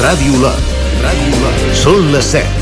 Ràdio Lot. Són les 7.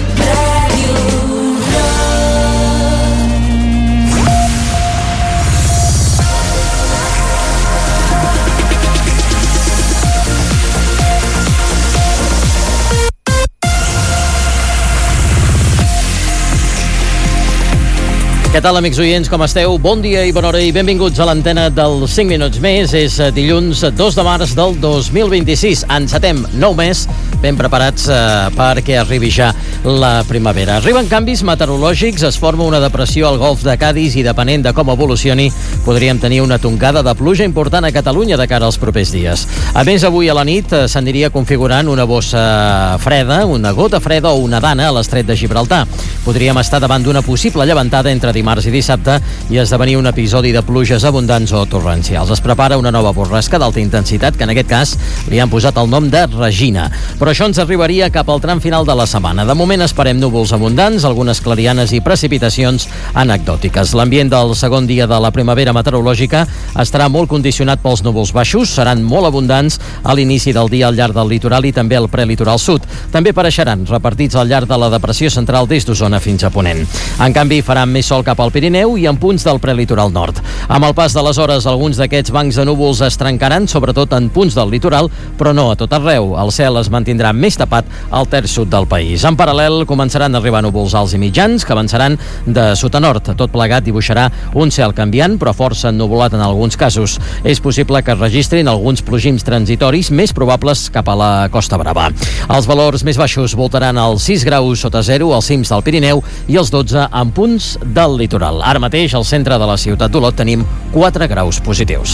Què tal, amics oients, com esteu? Bon dia i bona hora i benvinguts a l'antena del 5 minuts més. És dilluns 2 de març del 2026. Encetem nou mes, ben preparats perquè arribi ja la primavera. Arriben canvis meteorològics, es forma una depressió al golf de Cadis i, depenent de com evolucioni, podríem tenir una tongada de pluja important a Catalunya de cara als propers dies. A més, avui a la nit s'aniria configurant una bossa freda, una gota freda o una dana a l'estret de Gibraltar. Podríem estar davant d'una possible llevantada entre dimarts i dissabte i esdevenir un episodi de pluges abundants o torrencials. Es prepara una nova borrasca d'alta intensitat que en aquest cas li han posat el nom de Regina. Però això ens arribaria cap al tram final de la setmana. De moment esperem núvols abundants, algunes clarianes i precipitacions anecdòtiques. L'ambient del segon dia de la primavera meteorològica estarà molt condicionat pels núvols baixos, seran molt abundants a l'inici del dia al llarg del litoral i també al prelitoral sud. També apareixeran repartits al llarg de la depressió central des d'Osona fins a Ponent. En canvi, farà més sol cap al Pirineu i en punts del prelitoral nord. Amb el pas de les hores, alguns d'aquests bancs de núvols es trencaran, sobretot en punts del litoral, però no a tot arreu. El cel es mantindrà més tapat al terç sud del país. En paral·lel, començaran a arribar núvols alts i mitjans, que avançaran de sud a nord. Tot plegat dibuixarà un cel canviant, però força ennuvolat en alguns casos. És possible que es registrin alguns plogims transitoris més probables cap a la Costa Brava. Els valors més baixos voltaran als 6 graus sota zero als cims del Pirineu i els 12 en punts del litoral. Ara mateix, al centre de la ciutat d'Olot, tenim 4 graus positius.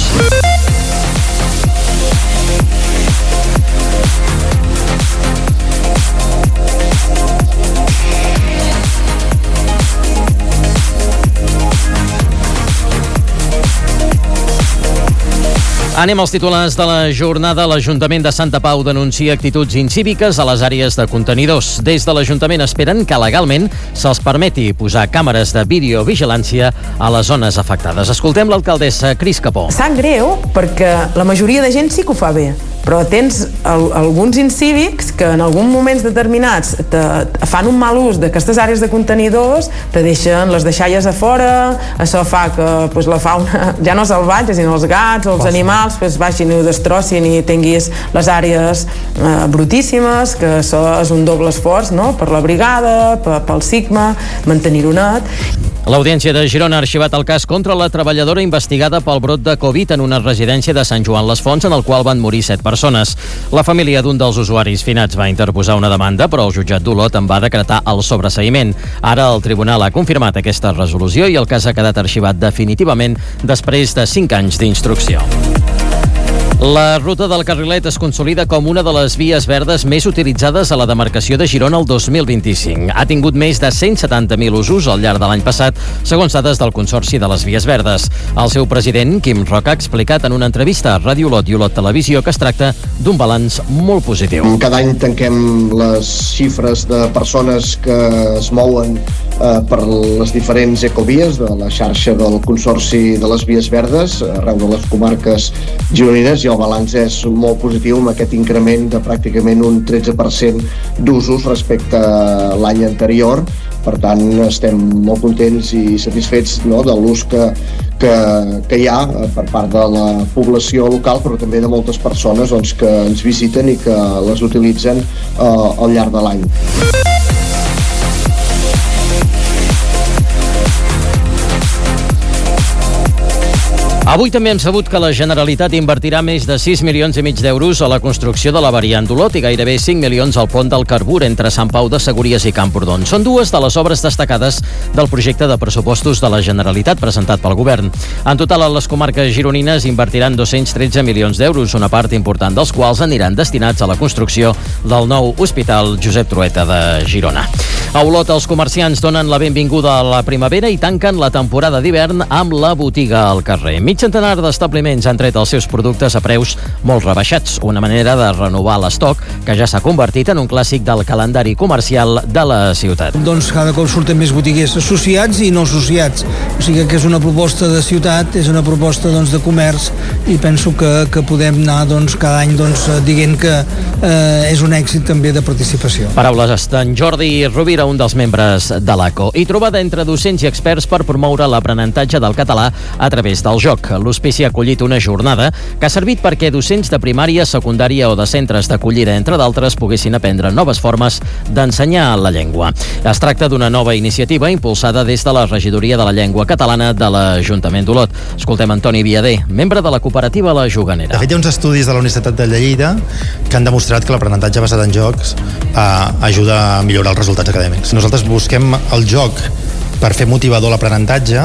Anem als titulars de la jornada. L'Ajuntament de Santa Pau denuncia actituds incíviques a les àrees de contenidors. Des de l'Ajuntament esperen que legalment se'ls permeti posar càmeres de videovigilància a les zones afectades. Escoltem l'alcaldessa Cris Capó. Sap greu perquè la majoria de gent sí que ho fa bé, però tens alguns incívics que en alguns moments determinats fan un mal ús d'aquestes àrees de contenidors, te deixen les deixalles a fora, això fa que la fauna, ja no salvatge, sinó els gats o els animals, vagin i ho destrossin i tinguis les àrees brutíssimes, que això és un doble esforç, no?, per la brigada, pel SIGMA, mantenir-ho net. L'Audiència de Girona ha arxivat el cas contra la treballadora investigada pel brot de Covid en una residència de Sant Joan les Fonts, en el qual van morir 7 persones. La família d'un dels usuaris finats va interposar una demanda, però el jutjat d'Olot en va decretar el sobreseïment. Ara el tribunal ha confirmat aquesta resolució i el cas ha quedat arxivat definitivament després de 5 anys d'instrucció. La ruta del Carrilet es consolida com una de les vies verdes més utilitzades a la demarcació de Girona el 2025. Ha tingut més de 170.000 usos al llarg de l'any passat, segons dades del Consorci de les Vies Verdes. El seu president, Quim Roca, ha explicat en una entrevista a Ràdio Olot i Olot Televisió que es tracta d'un balanç molt positiu. Cada any tanquem les xifres de persones que es mouen per les diferents ecovies de la xarxa del Consorci de les Vies Verdes arreu de les comarques gironines, i el balanç és molt positiu amb aquest increment de pràcticament un 13% d'usos respecte a l'any anterior. Per tant, estem molt contents i satisfets, no?, de l'ús que hi ha per part de la població local, però també de moltes persones que ens visiten i que les utilitzen al llarg de l'any. Avui també hem sabut que la Generalitat invertirà més de 6 milions i mig d'euros a la construcció de la variant d'Olot i gairebé 5 milions al pont del Carbur entre Sant Pau de Segúries i Camprodon. Són dues de les obres destacades del projecte de pressupostos de la Generalitat presentat pel govern. En total, a les comarques gironines invertiran 213 milions d'euros, una part important dels quals aniran destinats a la construcció del nou Hospital Josep Trueta de Girona. A Olot, els comerciants donen la benvinguda a la primavera i tanquen la temporada d'hivern amb la botiga al carrer. Mig centenar d'establiments han tret els seus productes a preus molt rebaixats, una manera de renovar l'estoc que ja s'ha convertit en un clàssic del calendari comercial de la ciutat. Doncs cada cop surten més botiguers associats i no associats. O sigui que és una proposta de ciutat, és una proposta de comerç i penso que podem anar cada any dient que és un èxit també de participació. Paraules d'en Jordi Rovira, un dels membres de l'ACO. I trobada entre docents i experts per promoure l'aprenentatge del català a través del joc. L'hospici ha acollit una jornada que ha servit perquè docents de primària, secundària o de centres d'acollida, entre d'altres, poguessin aprendre noves formes d'ensenyar la llengua. Es tracta d'una nova iniciativa impulsada des de la Regidoria de la Llengua Catalana de l'Ajuntament d'Olot. Escoltem Antoni Viader, membre de la cooperativa La Juganera. De fet, hi ha uns estudis de la Universitat de Lleida que han demostrat que l'aprenentatge basat en jocs ajuda a millorar els resultats acadèmics. Nosaltres busquem el joc per fer motivador l'aprenentatge,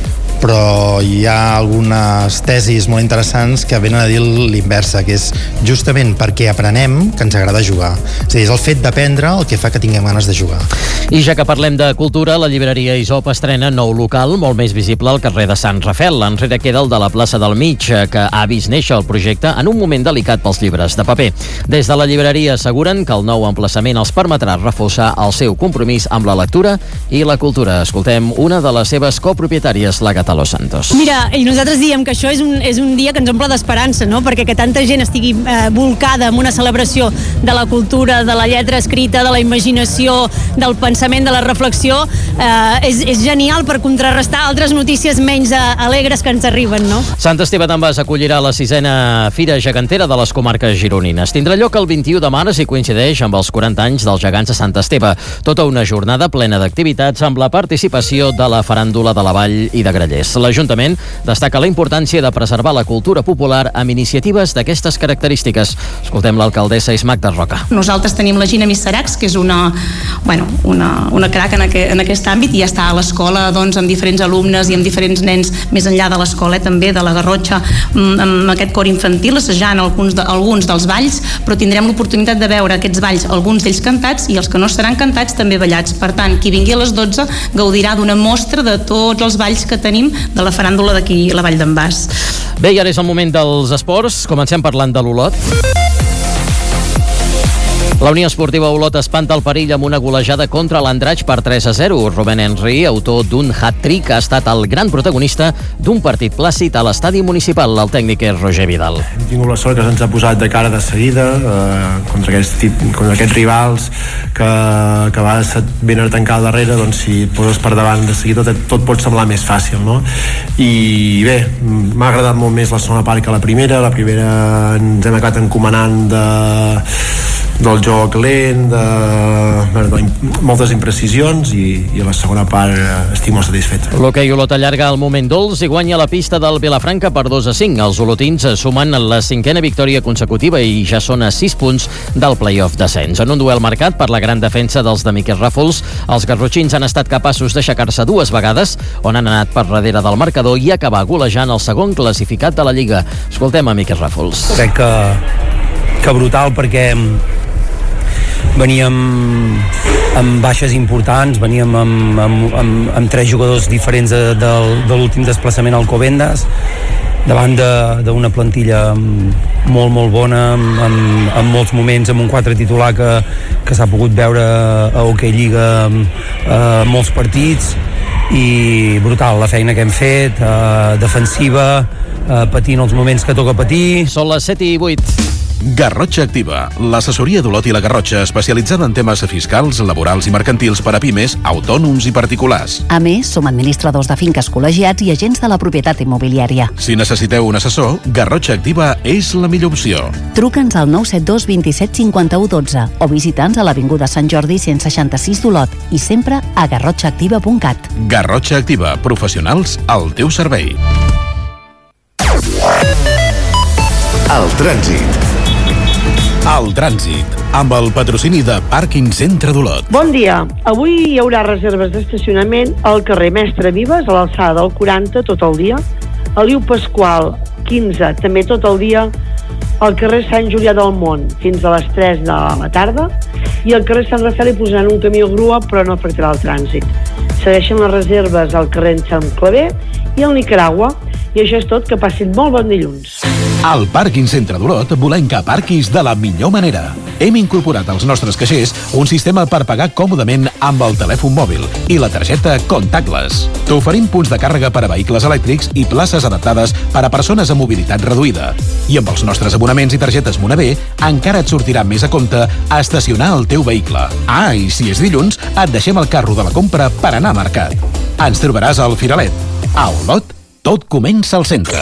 però hi ha algunes tesis molt interessants que venen a dir l'inversa, que és justament perquè aprenem que ens agrada jugar. És a dir, és el fet d'aprendre el que fa que tinguem ganes de jugar. I ja que parlem de cultura, la llibreria Isop estrena nou local, molt més visible al carrer de Sant Rafel. Enrere queda el de la plaça del Mig, que ha vist néixer el projecte en un moment delicat pels llibres de paper. Des de la llibreria asseguren que el nou emplaçament els permetrà reforçar el seu compromís amb la lectura i la cultura. Escoltem una de les seves copropietàries, la Gata Los Santos. Mira, i nosaltres diem que això és un dia que ens omple d'esperança, no? Perquè que tanta gent estigui volcada en una celebració de la cultura, de la lletra escrita, de la imaginació, del pensament, de la reflexió, és genial per contrarrestar altres notícies menys alegres que ens arriben, no? Sant Esteve d'en Bas acollirà la 6a Fira Gegantera de les comarques gironines. Tindrà lloc el 21 de març i coincideix amb els 40 anys dels gegants de Sant Esteve. Tota una jornada plena d'activitats amb la participació de la faràndula de la Vall i de Grallers. L'Ajuntament destaca la importància de preservar la cultura popular amb iniciatives d'aquestes característiques. Escoltem l'alcaldessa Ismagda Roca. Nosaltres tenim la Gina Misseracs, que és una crac en aquest àmbit, i ja està a l'escola amb diferents alumnes i amb diferents nens més enllà de l'escola, també de la Garrotxa, amb aquest cor infantil, assajant alguns dels balls, però tindrem l'oportunitat de veure aquests balls, alguns d'ells cantats i els que no seran cantats també ballats. Per tant, qui vingui a les 12 gaudirà d'una mostra de tots els balls que tenim de la faràndula d'aquí la Vall d'en Bas. Bé, i ara és el moment dels esports. Comencem parlant de l'Olot. La Unió Esportiva Olot espanta el perill amb una golejada contra l'Andratx per 3-0. Rubén Henry, autor d'un hat-trick, ha estat el gran protagonista d'un partit plàcid a l'estadi municipal. El tècnic és Roger Vidal. Hem tingut la sort que se'ns ha posat de cara de seguida contra aquests rivals que a vegades et venen a tancar al darrere, doncs si et poses per davant de seguida tot pot semblar més fàcil, no? I bé, m'ha agradat molt més la segona part que la primera. La primera ens hem acabat encomanant del joc lent, de moltes imprecisions, i a la segona part estic molt satisfet. L'hoquei Olot allarga el moment dolç i guanya la pista del Vilafranca per 2-5. Els olotins sumen la 5a victòria consecutiva i ja són a 6 punts del play-off descens. En un duel marcat per la gran defensa dels de Miquel Ràfols, els garrotxins han estat capaços d'aixecar-se 2 vegades, on han anat per darrere del marcador i acabar golejant el segon classificat de la Lliga. Escoltem a Miquel Ràfols. Crec que brutal, perquè veníem amb baixes importants, veníem amb 3 jugadors diferents de l'últim desplaçament al Alcobendas, davant d'una plantilla molt, molt bona, amb molts moments, amb un 4 titular que s'ha pogut veure a Hockey Lliga molts partits, i brutal la feina que hem fet, defensiva, patint els moments que toca patir. Són les 7:08. Garrotxa Activa, l'assessoria d'Olot i la Garrotxa, especialitzada en temes fiscals, laborals i mercantils per a pimes, autònoms i particulars. A més, som administradors de finques col·legiats i agents de la propietat immobiliària. Si necessiteu un assessor, Garrotxa Activa és la millor opció. Truca'ns al 972 27 51 12 o visita'ns a l'Avinguda Sant Jordi 166 d'Olot i sempre a garrotxaactiva.cat. Garrotxa Activa, professionals al teu servei. El trànsit. El trànsit, amb el patrocini de Pàrquing Centre d'Olot. Bon dia. Avui hi haurà reserves d'estacionament al carrer Mestre Vives, a l'alçada del 40, tot el dia. A Liu Pasqual, 15, també tot el dia. Al carrer Sant Julià del Mont, fins a les 3 de la tarda. i al carrer Sant Rafael hi posaran un camió grua, però no afectarà el trànsit. Segueixen les reserves al carrer Sant Claver i al Nicaragua. I això és tot, que passin molt bon dilluns. Al Pàrquing Centre d'Olot volem que aparquis de la millor manera. Hem incorporat als nostres caixers un sistema per pagar còmodament amb el telèfon mòbil i la targeta contactless. T'oferim punts de càrrega per a vehicles elèctrics i places adaptades per a persones amb mobilitat reduïda. I amb els nostres abonaments i targetes Monavé encara et sortirà més a compte a estacionar el teu vehicle. I si és dilluns, et deixem el carro de la compra per anar a mercat. Ens trobaràs al Firalet. A Olot, tot comença al centre.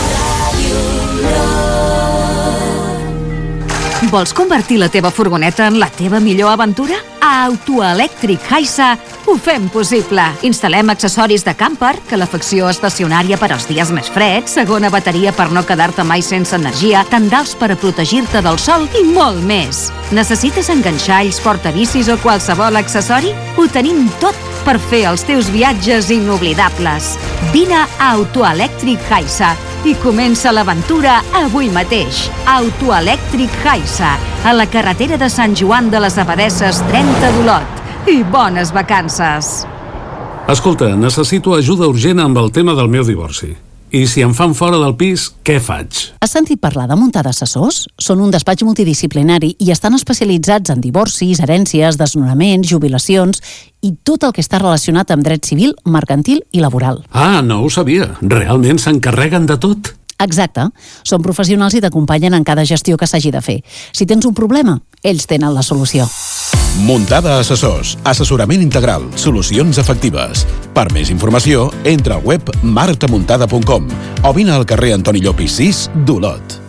Vols convertir la teva furgoneta en la teva millor aventura? A Autoelèctric Haisa ho fem possible. Instal·lem accessoris de camper, calefacció estacionària per als dies més freds, segona bateria per no quedar-te mai sense energia, tendals per a protegir-te del sol i molt més. Necessites enganxalls, portabicis o qualsevol accessori? Ho tenim tot per fer els teus viatges inoblidables. Vine a Autoelèctric Haisa i comença l'aventura avui mateix. Autoelèctric Haisa, a la carretera de Sant Joan de les Abadesses 30 d'Olot. I bones vacances! Escolta, necessito ajuda urgent amb el tema del meu divorci. I si em fan fora del pis, què faig? Has sentit parlar de Muntada Assessors? Són un despatx multidisciplinari i estan especialitzats en divorcis, herències, desnonaments, jubilacions i tot el que està relacionat amb dret civil, mercantil i laboral. Ah, no ho sabia. Realment s'encarreguen de tot? Exacte. Són professionals i t'acompanyen en cada gestió que s'hagi de fer. Si tens un problema, ells tenen la solució. Muntada Assessors. Assessorament integral. Solucions efectives. Per més informació, entra al web martamuntada.com o vine al carrer Antoni Llopis 6 d'Olot.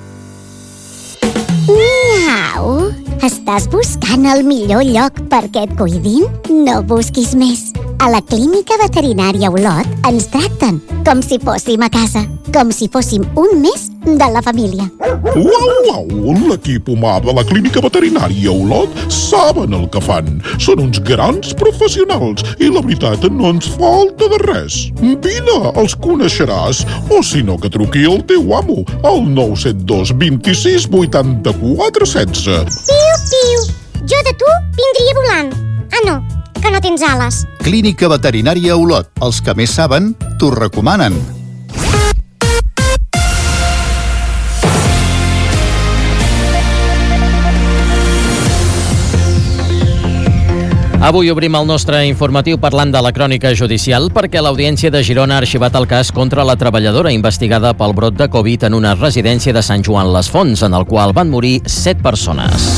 Miau! Estàs buscant el millor lloc perquè et cuidin? No busquis més. A la Clínica Veterinària Olot ens tracten com si fóssim a casa, com si fóssim un més de la família. Uau! L'equip humà de la Clínica Veterinària Olot saben el que fan. Són uns grans professionals i la veritat no ens falta de res. Vine, els coneixeràs. O si no, que truqui el teu amo al 972 26 84 16. Piu, piu! Jo de tu vindria volant. Ah, no, que no tens ales. Clínica Veterinària Olot. Els que més saben, t'ho recomanen. Avui obrim el nostre informatiu parlant de la crònica judicial perquè l'Audiència de Girona ha arxivat el cas contra la treballadora investigada pel brot de Covid en una residència de Sant Joan les Fonts, en el qual van morir 7 persones.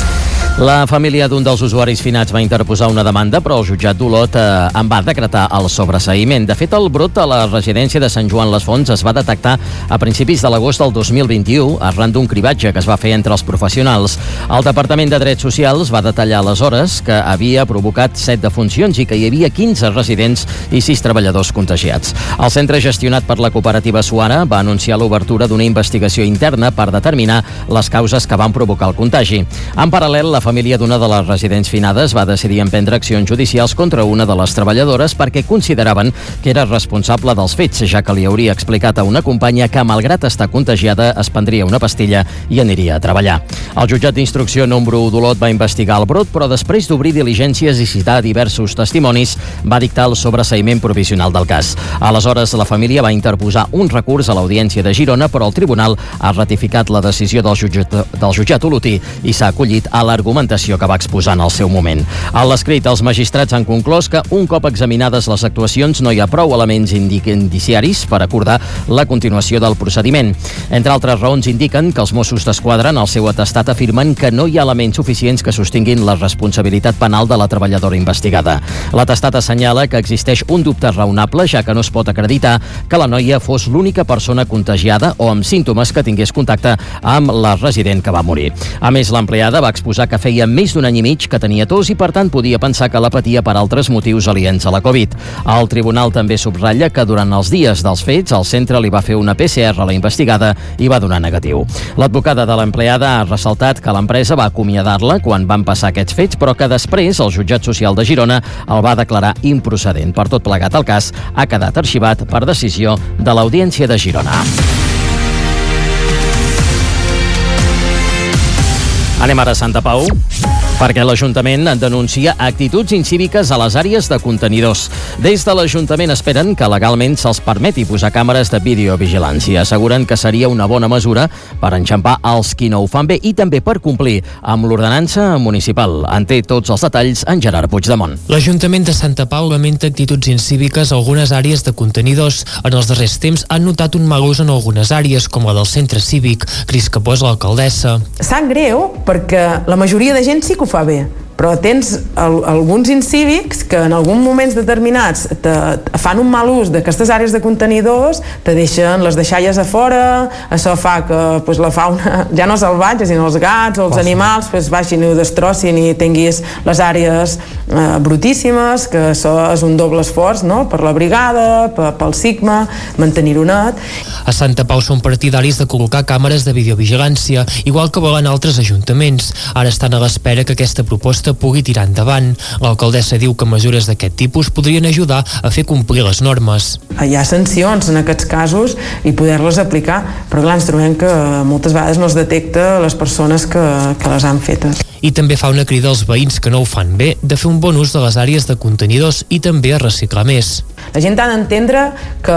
La família d'un dels usuaris finats va interposar una demanda, però el jutjat d'Olot en va decretar el sobreseïment. De fet, el brot a la residència de Sant Joan les Fonts es va detectar a principis de l'agost del 2021 arran d'un cribatge que es va fer entre els professionals. El Departament de Drets Socials va detallar aleshores que havia provocat 7 defuncions i que hi havia 15 residents i 6 treballadors contagiats. El centre gestionat per la cooperativa Suara va anunciar l'obertura d'una investigació interna per determinar les causes que van provocar el contagi. En paral·lel, la família d'una de les residents finades va decidir emprendre accions judicials contra una de les treballadores perquè consideraven que era responsable dels fets, ja que li hauria explicat a una companya que, malgrat estar contagiada, es prendria una pastilla i aniria a treballar. El jutjat d'instrucció número 1 d'Olot va investigar el brot, però després d'obrir diligències i citar diversos testimonis, va dictar el sobreseïment provisional del cas. Aleshores, la família va interposar un recurs a l'Audiència de Girona, però el tribunal ha ratificat la decisió del jutjat olotí i s'ha acollit a l'argumentació que va exposar en el seu moment. A l'escrit, els magistrats han conclòs que un cop examinades les actuacions no hi ha prou elements indiciaris per acordar la continuació del procediment. Entre altres raons, indiquen que els Mossos d'Esquadra en el seu atestat afirmen que no hi ha elements suficients que sostinguin la responsabilitat penal de la treballadora investigada. L'atestat assenyala que existeix un dubte raonable, ja que no es pot acreditar que la noia fos l'única persona contagiada o amb símptomes que tingués contacte amb la resident que va morir. A més, l'empleada va exposar que feia més d'un any i mig que tenia tos i, per tant, podia pensar que la patia per altres motius aliens a la Covid. El tribunal també subratlla que durant els dies dels fets el centre li va fer una PCR a la investigada i va donar negatiu. L'advocada de l'empleada ha ressaltat que l'empresa va acomiadar-la quan van passar aquests fets, però que després el jutjat social de Girona el va declarar improcedent. Per tot plegat, el cas ha quedat arxivat per decisió de l'Audiència de Girona. Anem ara a Santa Pau. perquè l'Ajuntament denuncia actituds incíviques a les àrees de contenidors. Des de l'Ajuntament esperen que legalment se'ls permeti posar càmeres de videovigilància. Asseguren que seria una bona mesura per enxampar els qui no ho fan bé i també per complir amb l'ordenança municipal. En té tots els detalls en Gerard Puigdemont. L'Ajuntament de Santa Pau lamenta actituds incíviques a algunes àrees de contenidors. En els darrers temps han notat un mal ús en algunes àrees, com la del centre cívic. Cris Capó és l'alcaldessa. Sap greu perquè la majoria de gent sí que ho fa bé, però tens alguns incívics que en alguns moments determinats fan un mal ús d'aquestes àrees de contenidors, te deixen les deixalles a fora, això fa que la fauna, ja no salvatge, sinó els gats o els animals vagin i ho destrossin i tinguis les àrees brutíssimes, que això és un doble esforç, no?, per la brigada, pel SIGMA, mantenir-ho net. A Santa Pau són partidaris de col·locar càmeres de videovigilància, igual que volen altres ajuntaments. Ara estan a l'espera que aquesta proposta pugui tirar endavant. L'alcaldessa diu que mesures d'aquest tipus podrien ajudar a fer complir les normes. Hi ha sancions en aquests casos i poder-les aplicar, però clar, ens trobem que moltes vegades no es detecta les persones que les han fetes. I també fa una crida als veïns que no ho fan bé de fer un bon ús de les àrees de contenidors i també a reciclar més. La gent ha d'entendre que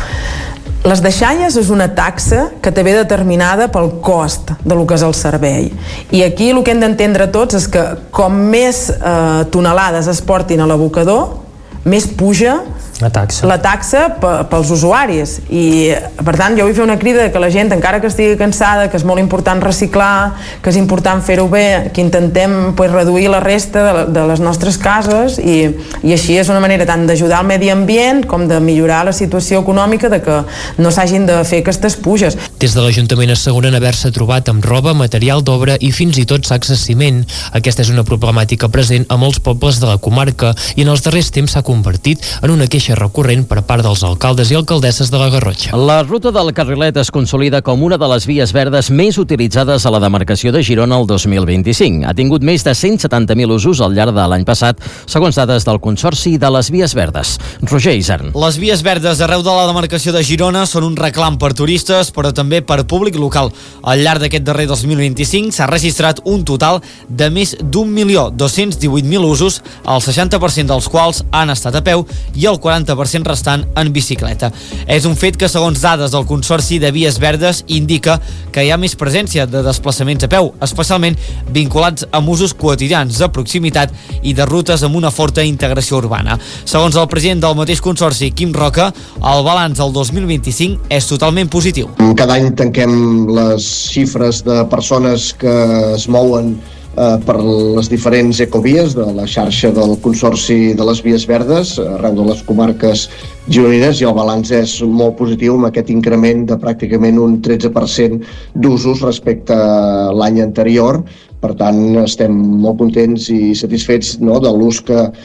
les deixalles és una taxa que té determinada pel cost de lo que és el servei. I aquí el que hem d'entendre tots és que com més tonelades es portin a l'abocador, més puja la taxa pels usuaris. I per tant jo vull fer una crida que la gent, encara que estigui cansada, que és molt important reciclar, que és important fer-ho bé, que intentem reduir la resta de les nostres cases i així és una manera tant d'ajudar al medi ambient com de millorar la situació econòmica de que no s'hagin de fer aquestes puges. Des de l'Ajuntament asseguren haver-se trobat amb roba, material d'obra i fins i tot sacs de ciment. Aquesta és una problemàtica present a molts pobles de la comarca i en els darrers temps s'ha convertit en una queixa recurrent per part dels alcaldes i alcaldesses de la Garrotxa. La ruta del Carrilet es consolida com una de les vies verdes més utilitzades a la demarcació de Girona el 2025. Ha tingut més de 170.000 usos al llarg de l'any passat, segons dades del Consorci de les Vies Verdes. Roger Isern. Les vies verdes arreu de la demarcació de Girona són un reclam per turistes, però també per públic local. Al llarg d'aquest darrer 2025 s'ha registrat un total de més d'1.218.000 usos, el 60% dels quals han estat a peu i el 40% restant en bicicleta. És un fet que, segons dades del Consorci de Vies Verdes, indica que hi ha més presència de desplaçaments a peu, especialment vinculats amb usos quotidians de proximitat i de rutes amb una forta integració urbana. Segons el president del mateix Consorci, Quim Roca, el balanç del 2025 és totalment positiu. Cada any tanquem les xifres de persones que es mouen per les diferents ecovies de la xarxa del Consorci de les Vies Verdes arreu de les comarques gironines i el balanç és molt positiu amb aquest increment de pràcticament un 13% d'usos respecte a l'any anterior. Per tant, estem molt contents i satisfets de l'ús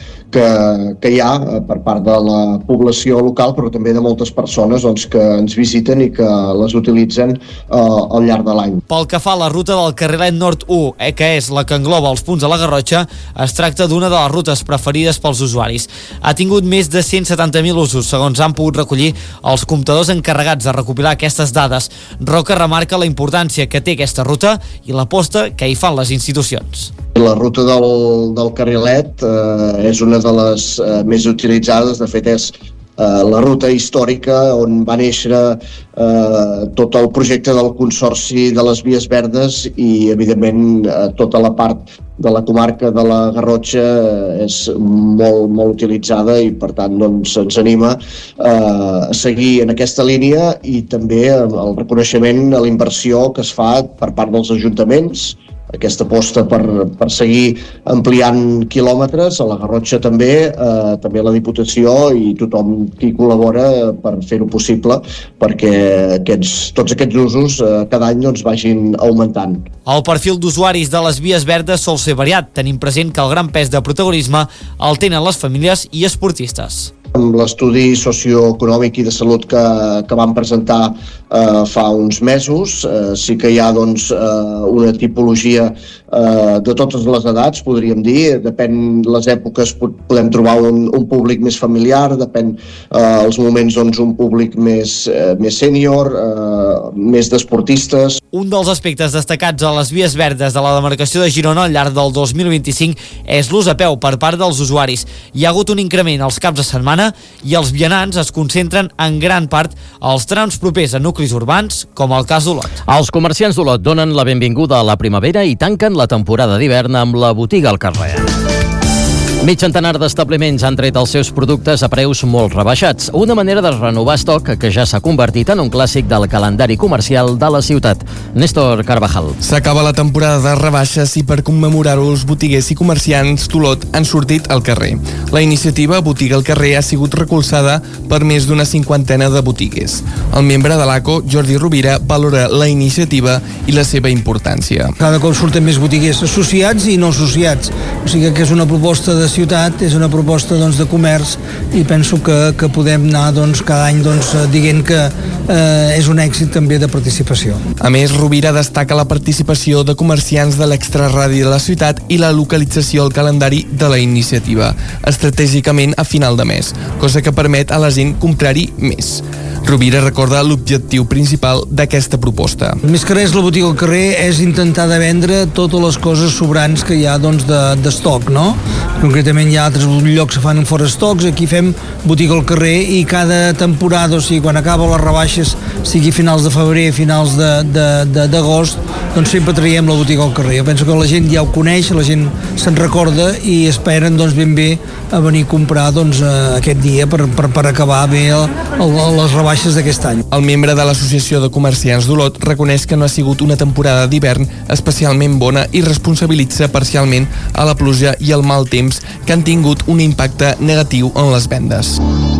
que hi ha per part de la població local, però també de moltes persones que ens visiten i que les utilitzen al llarg de l'any. Pel que fa a la ruta del Carrilet Nord 1, que és la que engloba els punts de la Garrotxa, es tracta d'una de les rutes preferides pels usuaris. Ha tingut més de 170.000 usos, segons han pogut recollir els comptadors encarregats de recopilar aquestes dades. Roca remarca la importància que té aquesta ruta i l'aposta que hi fan les institucions. La ruta del Carrilet és una de les més utilitzades, de fet és la ruta històrica on va néixer tot el projecte del Consorci de les Vies Verdes i evidentment tota la part de la comarca de la Garrotxa és molt utilitzada i per tant ens anima a seguir en aquesta línia i també el reconeixement a la inversió que es fa per part dels ajuntaments, aquesta aposta per seguir ampliant quilòmetres, a la Garrotxa també la Diputació i tothom qui col·labora per fer-ho possible perquè tots aquests usos cada any vagin augmentant. El perfil d'usuaris de les vies verdes sol ser variat, tenint present que el gran pes de protagonisme el tenen les famílies i esportistes. Amb l'estudi socioeconòmic i de salut que vam presentar fa uns mesos, sí que hi ha una tipologia de totes les edats, podríem dir. Depèn les èpoques, podem trobar un públic més familiar, depèn els moments un públic més sènior, més d'esportistes. Un dels aspectes destacats a les vies verdes de la demarcació de Girona al llarg del 2025 és l'ús a peu per part dels usuaris. Hi ha hagut un increment als caps de setmana i els vianants es concentren en gran part als trams propers a nuclis urbans, com el cas d'Olot. Els comerciants d'Olot donen la benvinguda a la primavera i tanquen la temporada d'hivern amb la botiga al carrer. Mig centenar d'establiments han tret els seus productes a preus molt rebaixats, una manera de renovar estoc que ja s'ha convertit en un clàssic del calendari comercial de la ciutat. Néstor Carvajal. S'acaba la temporada de rebaixes i per commemorar-ho els botiguers i comerciants d'Olot han sortit al carrer. La iniciativa Botiga al carrer ha sigut recolzada per més d'una cinquantena de botiguers. El membre de l'ACO, Jordi Rovira, valora la iniciativa i la seva importància. Cada cop surten més botiguers associats i no associats, o sigui que és una proposta de ciutat, és una proposta de comerç i penso que podem anar cada any dient que és un èxit també de participació. A més, Rovira destaca la participació de comerciants de l'extraradi de la ciutat i la localització al calendari de la iniciativa, estratègicament a final de mes, cosa que permet a la gent comprar-hi més. Rovira recorda l'objectiu principal d'aquesta proposta. Més que res, la botiga al carrer és intentar de vendre totes les coses sobrants que hi ha d'estoc, no? Concretament hi ha altres llocs que fan fora estocs, aquí fem botiga al carrer i cada temporada, o sigui, quan acaba les rebaixes, sigui finals de febrer, finals d'agost, doncs sempre traiem la botiga al carrer. Jo penso que la gent ja ho coneix, la gent se'n recorda i esperen ben bé a venir a comprar aquest dia per acabar bé les rebaixes d'aquest any. El membre de l'Associació de Comerciants d'Olot reconeix que no ha sigut una temporada d'hivern especialment bona i responsabilitza parcialment a la pluja i el mal temps que han tingut un impacte negatiu en les vendes.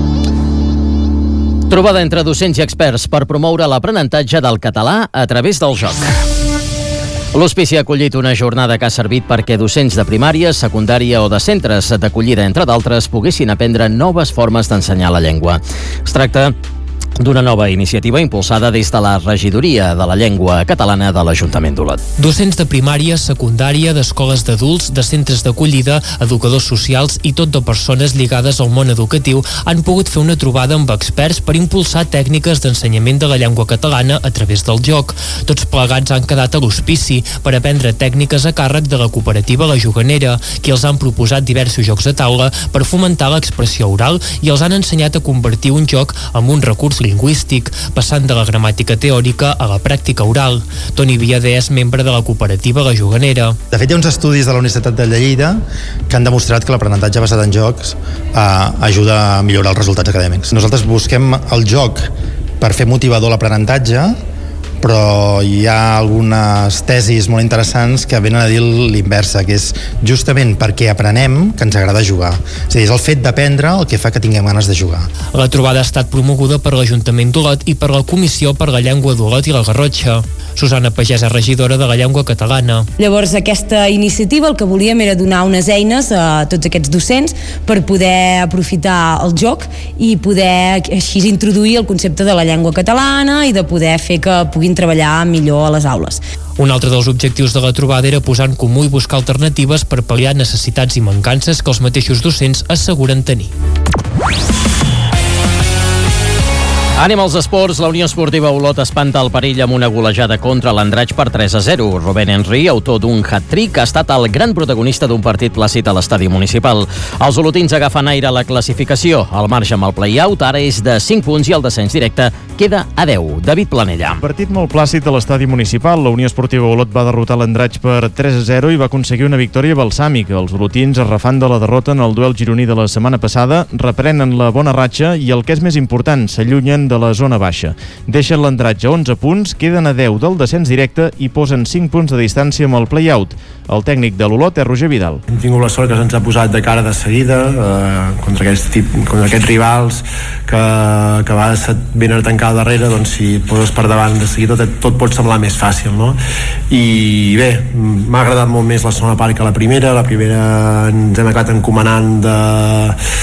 Trobada entre docents i experts per promoure l'aprenentatge del català a través del joc. L'Hospici ha acollit una jornada que ha servit perquè docents de primària, secundària o de centres d'acollida, entre d'altres, poguessin aprendre noves formes d'ensenyar la llengua. Es tracta d'una nova iniciativa impulsada des de la Regidoria de la Llengua Catalana de l'Ajuntament d'Olot. Docents de primària, secundària, d'escoles d'adults, de centres d'acollida, educadors socials i tot de persones lligades al món educatiu han pogut fer una trobada amb experts per impulsar tècniques d'ensenyament de la llengua catalana a través del joc. Tots plegats han quedat a l'Hospici per aprendre tècniques a càrrec de la cooperativa La Juganera, qui els han proposat diversos jocs de taula per fomentar l'expressió oral i els han ensenyat a convertir un joc en un recurs lingüístic, passant de la gramàtica teòrica a la pràctica oral. Toni Viadé és membre de la cooperativa La Juganera. De fet, hi ha uns estudis de la Universitat de Lleida que han demostrat que l'aprenentatge basat en jocs ajuda a millorar els resultats acadèmics. Nosaltres busquem el joc per fer motivador l'aprenentatge, però hi ha algunes tesis molt interessants que venen a dir l'inversa, que és justament perquè aprenem que ens agrada jugar. És a dir, és el fet d'aprendre el que fa que tinguem ganes de jugar. La trobada ha estat promoguda per l'Ajuntament d'Olot i per la Comissió per la Llengua d'Olot i la Garrotxa. Susana Pagès és regidora de la Llengua Catalana. Llavors, aquesta iniciativa el que volíem era donar unes eines a tots aquests docents per poder aprofitar el joc i poder així introduir el concepte de la llengua catalana i de poder fer que puguin treballar millor a les aules. Un altre dels objectius de la trobada era posar en comú i buscar alternatives per pal·liar necessitats i mancances que els mateixos docents asseguren tenir. Anem als esports. La Unió Esportiva Olot espanta el perill amb una golejada contra l'Andratx per 3-0. Rubén Henry, autor d'un hat-trick, ha estat el gran protagonista d'un partit plàcid a l'estadi municipal. Els olotins agafen aire a la classificació. El marge amb el play-out ara és de 5 punts i el descens directe queda a 10. David Planella. Partit molt plàcid a l'estadi municipal. La Unió Esportiva Olot va derrotar l'Andratx per 3-0 i va aconseguir una victòria balsàmica. Els olotins, arrafant de la derrota en el duel gironí de la setmana passada, reprenen la bona ratxa i el que és més important, s'allunyen de la zona baixa. Deixen l'Andratx a 11 punts, queden a 10 del descens directe i posen 5 punts de distància amb el play-out. El tècnic de l'Olot és Roger Vidal. Hem tingut la sort que se'ns ha posat de cara de seguida contra aquests rivals que a vegades et venen a tancar al darrere, doncs si et poses per davant de seguida tot pot semblar més fàcil, no? I bé, m'ha agradat molt més la segona part que la primera. La primera ens hem acabat encomanant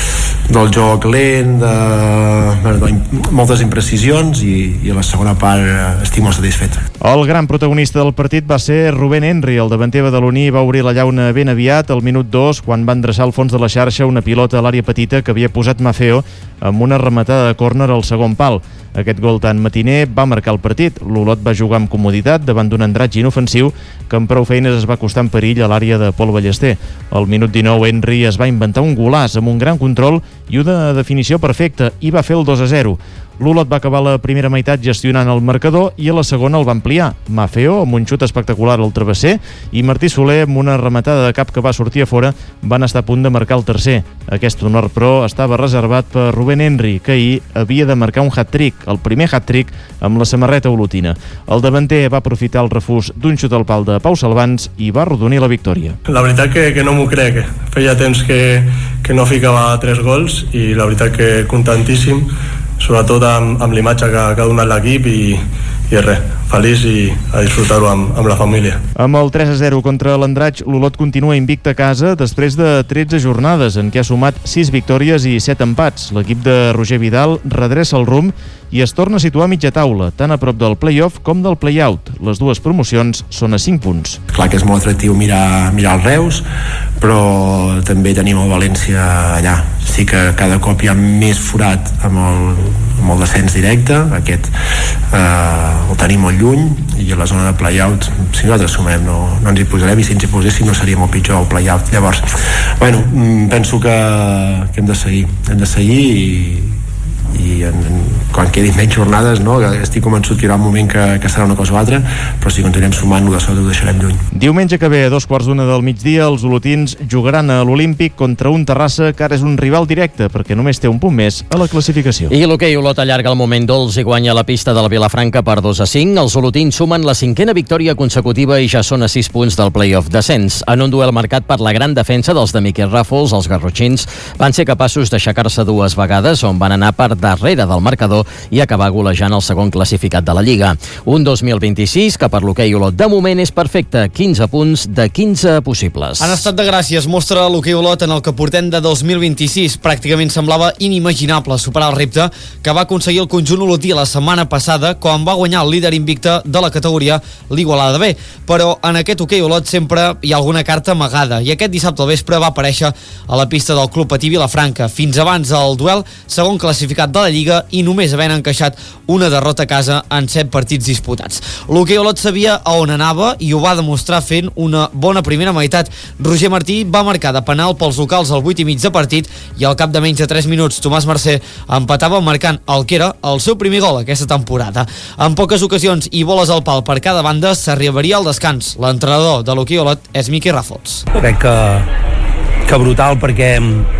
del joc lent, de moltes imprecisions, i a la segona part estic molt satisfet. El gran protagonista del partit va ser Rubén Henry. El davanter badaloní va obrir la llauna ben aviat al minut 2, quan va endreçar al fons de la xarxa una pilota a l'àrea petita que havia posat Mafeo amb una rematada de córner al segon pal. Aquest gol tan matiner va marcar el partit. L'Olot va jugar amb comoditat davant d'un Andratx inofensiu que amb prou feines es va acostar en perill a l'àrea de Pol Ballester. Al minut 19 Henry es va inventar un golaç amb un gran control i una definició perfecta i va fer el 2-0. L'Olot va acabar la primera meitat gestionant el marcador i a la segona el va ampliar. Mafeo amb un xut espectacular al travesser i Martí Soler amb una rematada de cap que va sortir a fora van estar a punt de marcar el tercer. Aquest honor, però, estava reservat per Rubén Henry, que ahir havia de marcar un hat-trick, el primer hat-trick amb la samarreta olotina. El davanter va aprofitar el refús d'un xut al pal de Pau Salvans i va arrodonir la victòria. La veritat que no m'ho crec. Feia temps que no ficava 3 gols i la veritat que contentíssim, sobretot amb l'imatge que ha donat l'equip i res, feliç i a disfrutar-ho amb la família. Amb el 3-0 contra l'Andratx, l'Olot continua invicta a casa després de 13 jornades, en què ha sumat 6 victòries i 7 empats. L'equip de Roger Vidal redreça el rumb i es torna a situar a mitja taula, tant a prop del play-off com del play-out. Les dues promocions són a 5 punts. Clar que és molt atractiu mirar el Reus, però també tenim el València allà. Sí que cada cop hi ha més forat amb el descens directe. Aquest el tenim molt lluny, i a la zona de play-out, si nosaltres sumem, no ens hi posarem, i si ens hi poséssim no seria molt pitjor el play-out. Llavors, bueno, penso que hem de seguir i quan quedin menys jornades, no? Estic convençut que hi haurà un moment que serà una cosa o altra, però si continuem sumant-ho, de sobte ho deixarem lluny. Diumenge que ve, a 2:15 del migdia, els olotins jugaran a l'Olímpic contra un Terrassa que ara és un rival directe, perquè només té un punt més a la classificació. I l'hoquei Olot allarga el moment dolç i guanya la pista de la Vilafranca per 2-5. Els olotins sumen la 5a victòria consecutiva i ja són a 6 punts del play-off descens. En un duel marcat per la gran defensa dels de Miquel Ràfols, els garrotxins van ser capaços d'aixecar-se 2 vegades, on van anar per darrere del marcador i acabar golejant el segon classificat de la Lliga. Un 2026 que per l'hoquei Olot de moment és perfecte, 15 punts de 15 possibles. En estat de gràcia es mostra l'hoquei Olot en el que portem de 2026. Pràcticament semblava inimaginable superar el repte que va aconseguir el conjunt olotí la setmana passada quan va guanyar el líder invicte de la categoria, l'Igualada B. Però en aquest hoquei Olot sempre hi ha alguna carta amagada i aquest dissabte al vespre va aparèixer a la pista del Club Patí Vilafranca. Fins abans del duel, segon classificat de la Lliga i només havent encaixat una derrota a casa en 7 partits disputats. L'hoquei Olot sabia a on anava i ho va demostrar fent una bona primera meitat. Roger Martí va marcar de penal pels locals al 8 i mig de partit i al cap de menys de 3 minuts Tomàs Mercè empatava marcant el que era el seu primer gol aquesta temporada. En poques ocasions i boles al pal per cada banda s'arribaria al descans. L'entrenador de l'hoquei Olot és Miqui Ràfols. Crec que brutal, perquè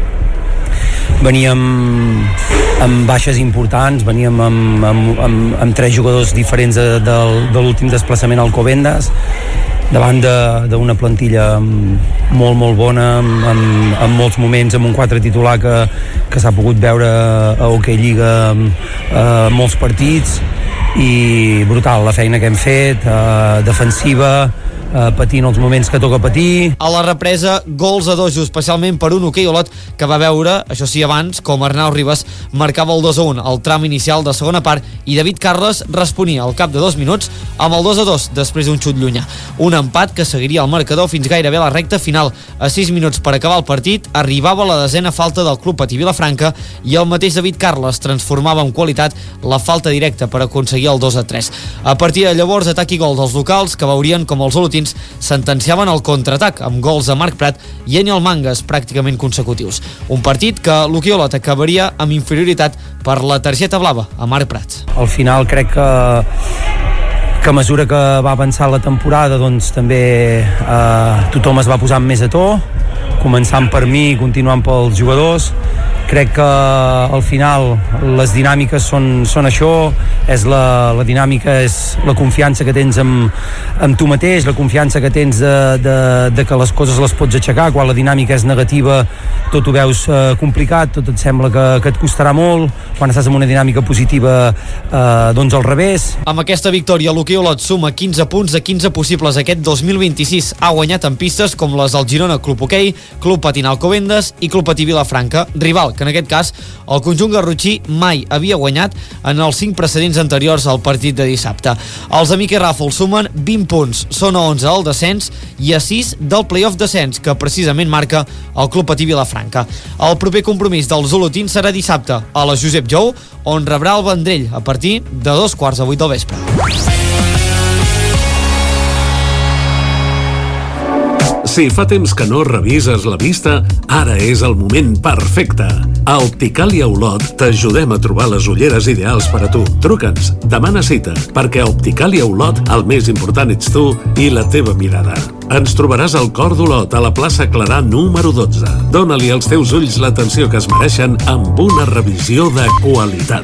veníem amb baixes importants, veníem amb 3 jugadors diferents de l'últim desplaçament al Alcobendas, davant d'una plantilla molt bona, amb molts moments, amb un 4 titular que s'ha pogut veure a Hockey Lliga molts partits, i brutal la feina que hem fet, defensiva, patint els moments que toca patir. A la represa, gols a dojo, especialment per un hoquei Olot que va veure, això sí abans, com Arnau Ribas marcava el 2-1 al tram inicial de segona part i David Carles responia al cap de 2 minuts amb el 2-2 després d'un xut llunyà. Un empat que seguiria el marcador fins gairebé a la recta final. A 6 minuts per acabar el partit arribava la 10a falta del Club Patí Vilafranca i el mateix David Carles transformava en qualitat la falta directa per aconseguir el 2-3. A partir de llavors, atac i gol dels locals que veurien com els olotins sentenciaven el contraatac amb gols de Marc Prat i Eniel Mangas pràcticament consecutius. Un partit que l'hoquei Olot acabaria amb inferioritat per la targeta blava a Marc Prat. Al final crec que a mesura que va avançar la temporada, doncs també tothom es va posant més a to, començant per mi i continuant pels jugadors. Crec que al final les dinàmiques són això, és la dinàmica és la confiança que tens amb tu mateix, la confiança que tens de que les coses les pots aixecar. Quan la dinàmica és negativa tot ho veus complicat, tot et sembla que et costarà molt. Quan estàs en una dinàmica positiva, doncs al revés. Amb aquesta victòria l'hoquei Olot suma 15 punts de 15 possibles. Aquest 2026 ha guanyat en pistes com les del Girona Club Hoquei, Club Patí Alcobendas i Club Patí Vilafranca, rival que en aquest cas el conjunt garrotxí mai havia guanyat en els 5 precedents anteriors al partit de dissabte. Els de Miquel Ràfol sumen 20 punts, són a 11 al descens i a 6 del play-off descens, que precisament marca el Club Patí Vilafranca. El proper compromís dels olotins serà dissabte a la Josep Jou, on rebrà el Vendrell a partir de 7:45 del vespre. Si fa temps que no revises la vista, ara és el moment perfecte. A Opticàlia Olot t'ajudem a trobar les ulleres ideals per a tu. Truca'ns, demana cita, perquè a Opticàlia Olot el més important ets tu i la teva mirada. Ens trobaràs al cor d'Olot, a la plaça Clarà número 12. Dóna-li als teus ulls l'atenció que es mereixen amb una revisió de qualitat.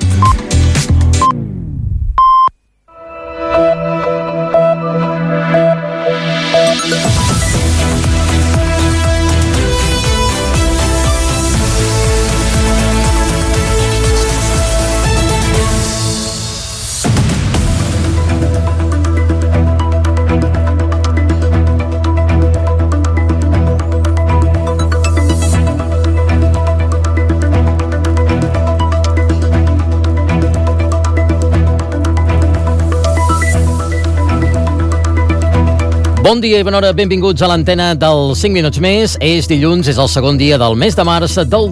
Bon dia i bona hora, benvinguts a l'antena del 5 minuts més. És dilluns, és el segon dia del mes de març del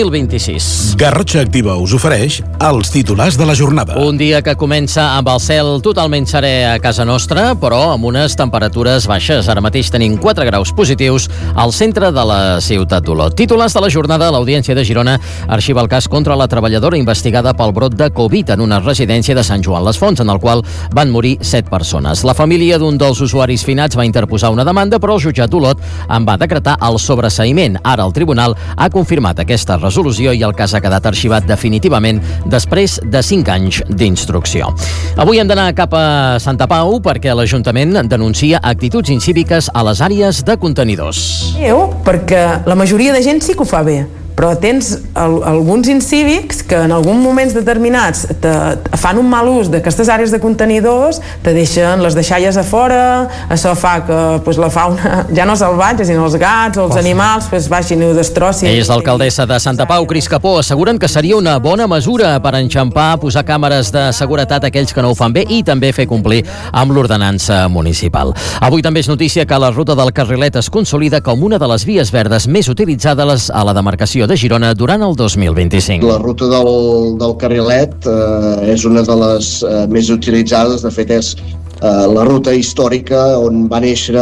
2026. Garrotxa Activa us ofereix els titulars de la jornada. Un dia que comença amb el cel totalment serè a casa nostra, però amb unes temperatures baixes. Ara mateix tenim 4 graus positius al centre de la ciutat d'Olot. Titulars de la jornada: l'Audiència de Girona arxiva el cas contra la treballadora investigada pel brot de Covid en una residència de Sant Joan les Fonts, en el qual van morir 7 persones. La família d'un dels usuaris finats va interposar una demanda, però el jutjat d'Olot en va decretar el sobreseïment. Ara el tribunal ha confirmat aquesta resolució i el cas ha quedat arxivat definitivament després de 5 anys d'instrucció. Avui hem d'anar cap a Santa Pau perquè l'Ajuntament denuncia actituds incíviques a les àrees de contenidors. Perquè la majoria de gent sí que ho fa bé, però tens alguns incívics que en alguns moments determinats fan un mal ús d'aquestes àrees de contenidors, te deixen les deixalles a fora, això fa que la fauna, ja no salvatge, sinó els gats o els animals, vagin i ho destrossin. És l'alcaldessa de Santa Pau, Cris Capó. Asseguren que seria una bona mesura per enxampar, posar càmeres de seguretat a aquells que no ho fan bé i també fer complir amb l'ordenança municipal. Avui també és notícia que la ruta del Carrilet es consolida com una de les vies verdes més utilitzades a la demarcació de Girona durant el 2025. La ruta del Carrilet és una de les més utilitzades. De fet, és la ruta històrica on va néixer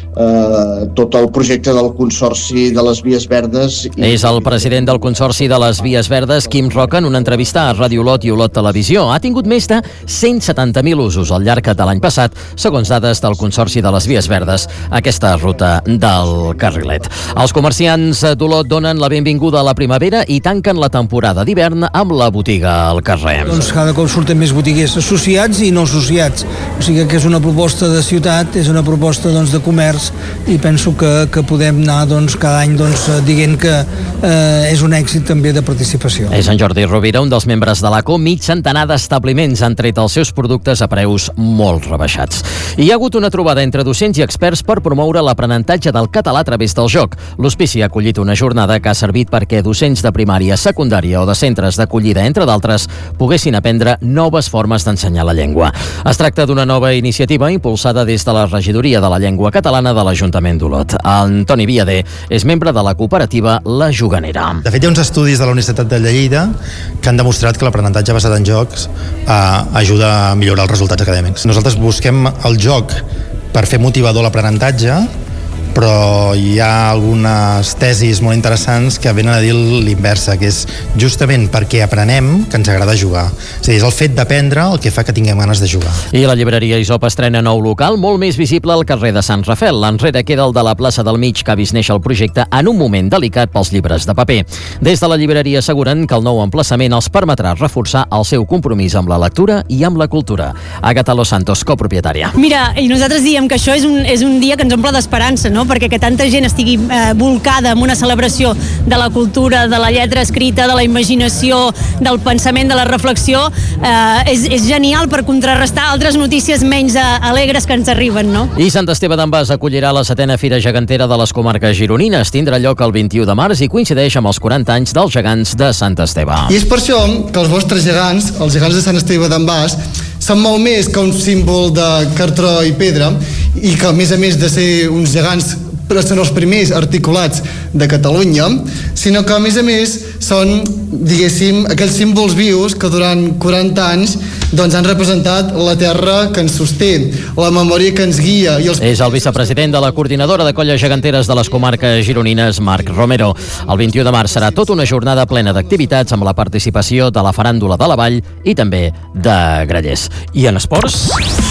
tot el projecte del Consorci de les Vies Verdes. És el president del Consorci de les Vies Verdes, Quim Roca, en una entrevista a Ràdio Olot i Olot Televisió. Ha tingut més de 170.000 usos al llarg de l'any passat, segons dades del Consorci de les Vies Verdes, aquesta ruta del Carrilet. Els comerciants d'Olot donen la benvinguda a la primavera i tanquen la temporada d'hivern amb la botiga al carrer. Cada cop surten més botiguers associats i no associats. O sigui que és una proposta de ciutat, és una proposta de comerç, i penso que podem anar cada any dient que és un èxit també de participació. És en Jordi Rovira, un dels membres de l'ACO. Mig centenar d'establiments han tret els seus productes a preus molt rebaixats. Hi ha hagut una trobada entre docents i experts per promoure l'aprenentatge del català a través del joc. L'Hospici ha acollit una jornada que ha servit perquè docents de primària, secundària o de centres d'acollida, entre d'altres, poguessin aprendre noves formes d'ensenyar la llengua. Es tracta d'una nova iniciativa impulsada des de la Regidoria de la Llengua Catalana de l'Ajuntament d'Olot. Antoni Viader és membre de la cooperativa La Juganera. De fet, hi ha uns estudis de la Universitat de Lleida que han demostrat que l'aprenentatge basat en jocs ajuda a millorar els resultats acadèmics. Nosaltres busquem el joc per fer motivador l'aprenentatge, però hi ha algunes tesis molt interessants que venen a dir l'inversa, que és justament perquè aprenem que ens agrada jugar. És a dir, és el fet d'aprendre el que fa que tinguem ganes de jugar. I la llibreria Isop estrena nou local, molt més visible al carrer de Sant Rafel. L'enrere queda el de la plaça del Mig, que ha vist néixer el projecte en un moment delicat pels llibres de paper. Des de la llibreria asseguren que el nou emplaçament els permetrà reforçar el seu compromís amb la lectura i amb la cultura. Àgata Los Santos, copropietària. Mira, i nosaltres diem que això és un dia que ens omple d'esperança, no? no? Perquè que tanta gent estigui volcada en una celebració de la cultura, de la lletra escrita, de la imaginació, del pensament, de la reflexió, és genial per contrarrestar altres notícies menys alegres que ens arriben, no? I Sant Esteve d'en Bas acollirà la 7a Fira Gegantera de les Comarques Gironines. Tindrà lloc el 21 de març i coincideix amb els 40 anys dels gegants de Sant Esteve. I és per això que els vostres gegants, els gegants de Sant Esteve d'en Bas, són molt més que un símbol de cartró i pedra, i que a més de ser uns gegants però són els primers articulats de Catalunya, sinó que a més són, diguéssim, aquells símbols vius que durant 40 anys doncs han representat la terra que ens sosté, la memòria que ens guia. És el vicepresident de la coordinadora de colles geganteres de les comarques gironines, Marc Romero. El 21 de març serà tota una jornada plena d'activitats amb la participació de la faràndula de la Vall i també de grallers. I en esports...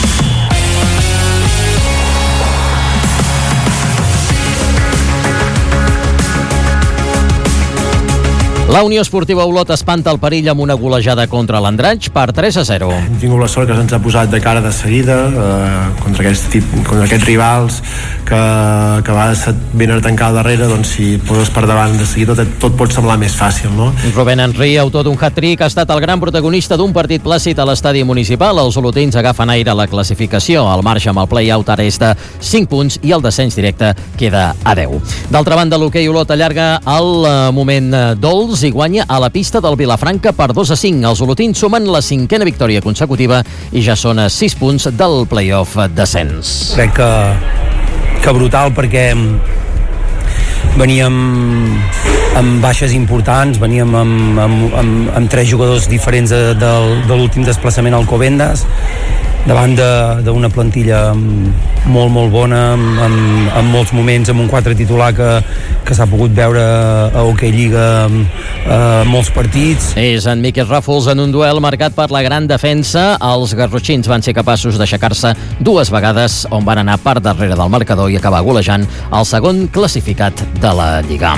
La Unió Esportiva Olot espanta el perill amb una golejada contra l'Andratx per 3-0. Hem tingut la sort que se'ns ha posat de cara de seguida contra aquests rivals que a vegades et venen a tancar al darrere, doncs si et poses per davant de seguida tot pot semblar més fàcil, no? Rubén Henry, autor d'un hat-trick, ha estat el gran protagonista d'un partit plàcid a l'estadi municipal. Els olotins agafen aire a la classificació. El marge amb el play-out ara és de 5 punts i el descens directe queda a 10. D'altra banda, l'hoquei Olot allarga el moment dolç i guanya a la pista del Vilafranca per 2-5. Els olotins sumen la 5a victòria consecutiva i ja són a 6 punts del play-off descens. Crec que brutal, perquè veníem amb baixes importants, veníem amb 3 jugadors diferents de l'últim desplaçament al Alcobendas, davant d'una plantilla molt bona, amb molts moments, amb un 4 titular que s'ha pogut veure a Hockey Lliga molts partits. És en Miquel Ràfols en un duel marcat per la gran defensa. Els garrotxins van ser capaços d'aixecar-se 2 vegades, on van anar per darrere del marcador i acabar golejant el segon classificat de la Lliga.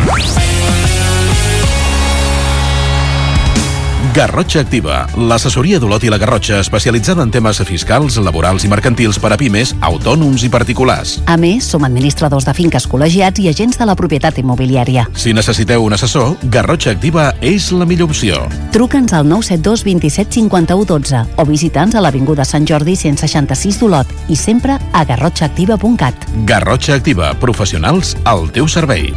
Garrotxa Activa, l'assessoria d'Olot i la Garrotxa especialitzada en temes fiscals, laborals i mercantils per a pimes, autònoms i particulars. A més, som administradors de finques col·legiats i agents de la propietat immobiliària. Si necessiteu un assessor, Garrotxa Activa és la millor opció. Truca'ns al 972 27 51 12 o visita'ns a l'Avinguda Sant Jordi 166 d'Olot i sempre a garrotxaactiva.cat. Garrotxa Activa, professionals al teu servei.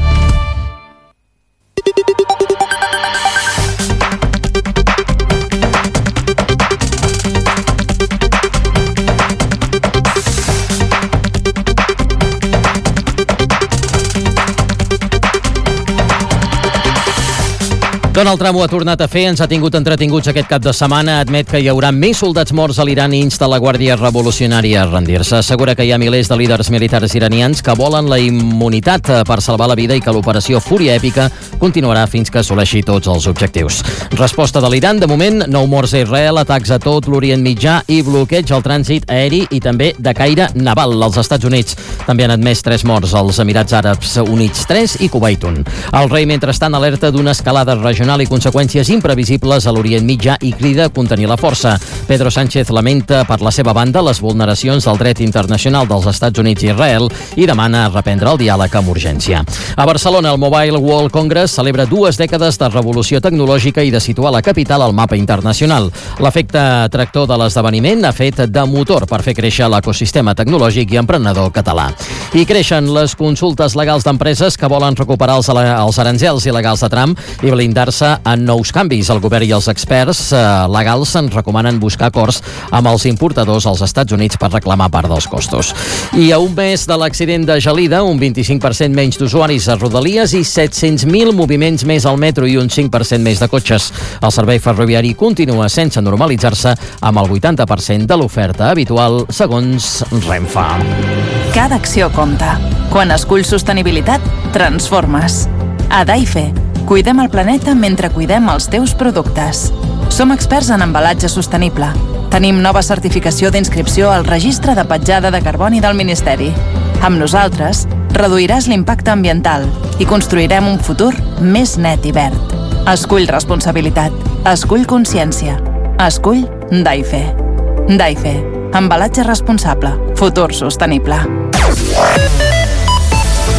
Donald Trump ho ha tornat a fer, ens ha tingut entretinguts aquest cap de setmana, admet que hi haurà més soldats morts a l'Iran i insta la Guàrdia Revolucionària a rendir-se. Assegura que hi ha milers de líders militars iranians que volen la immunitat per salvar la vida i que l'operació Fúria Èpica continuarà fins que assoleixi tots els objectius. Resposta de l'Iran, de moment, 9 morts a Israel, atacs a tot l'Orient Mitjà i bloqueig al trànsit aeri i també de caire naval. Els Estats Units també han admès 3 morts, als Emirats Àrabs Units 3 i Kuwait 1. El rei, mentrestant, alerta d'una escalada regional i conseqüències imprevisibles a l'Orient Mitjà i crida a contenir la força. Pedro Sánchez lamenta per la seva banda les vulneracions del dret internacional dels Estats Units i Israel i demana reprendre el diàleg amb urgència. A Barcelona, el Mobile World Congress celebra 2 dècades de revolució tecnològica i de situar la capital al mapa internacional. L'efecte tractor de l'esdeveniment ha fet de motor per fer créixer l'ecosistema tecnològic i emprenedor català. I creixen les consultes legals d'empreses que volen recuperar els aranzels il·legals de Trump i blindar-se en nous canvis. El govern i els experts legals ens recomanen buscar acords amb els importadors als Estats Units per reclamar part dels costos. I a un mes de l'accident de Gelida, un 25% menys d'usuaris a Rodalies i 700.000 moviments més al metro i un 5% més de cotxes. El servei ferroviari continua sense normalitzar-se amb el 80% de l'oferta habitual, segons Renfe. Cada acció compta. Quan esculls sostenibilitat, transformes. A Daife, cuidem el planeta mentre cuidem els teus productes. Som experts en embalatge sostenible. Tenim nova certificació d'inscripció al Registre de Petjada de Carboni del Ministeri. Amb nosaltres, reduiràs l'impacte ambiental i construirem un futur més net i verd. Escull responsabilitat. Escull consciència. Escull Daife. Daife. Embalatge responsable. Futur sostenible.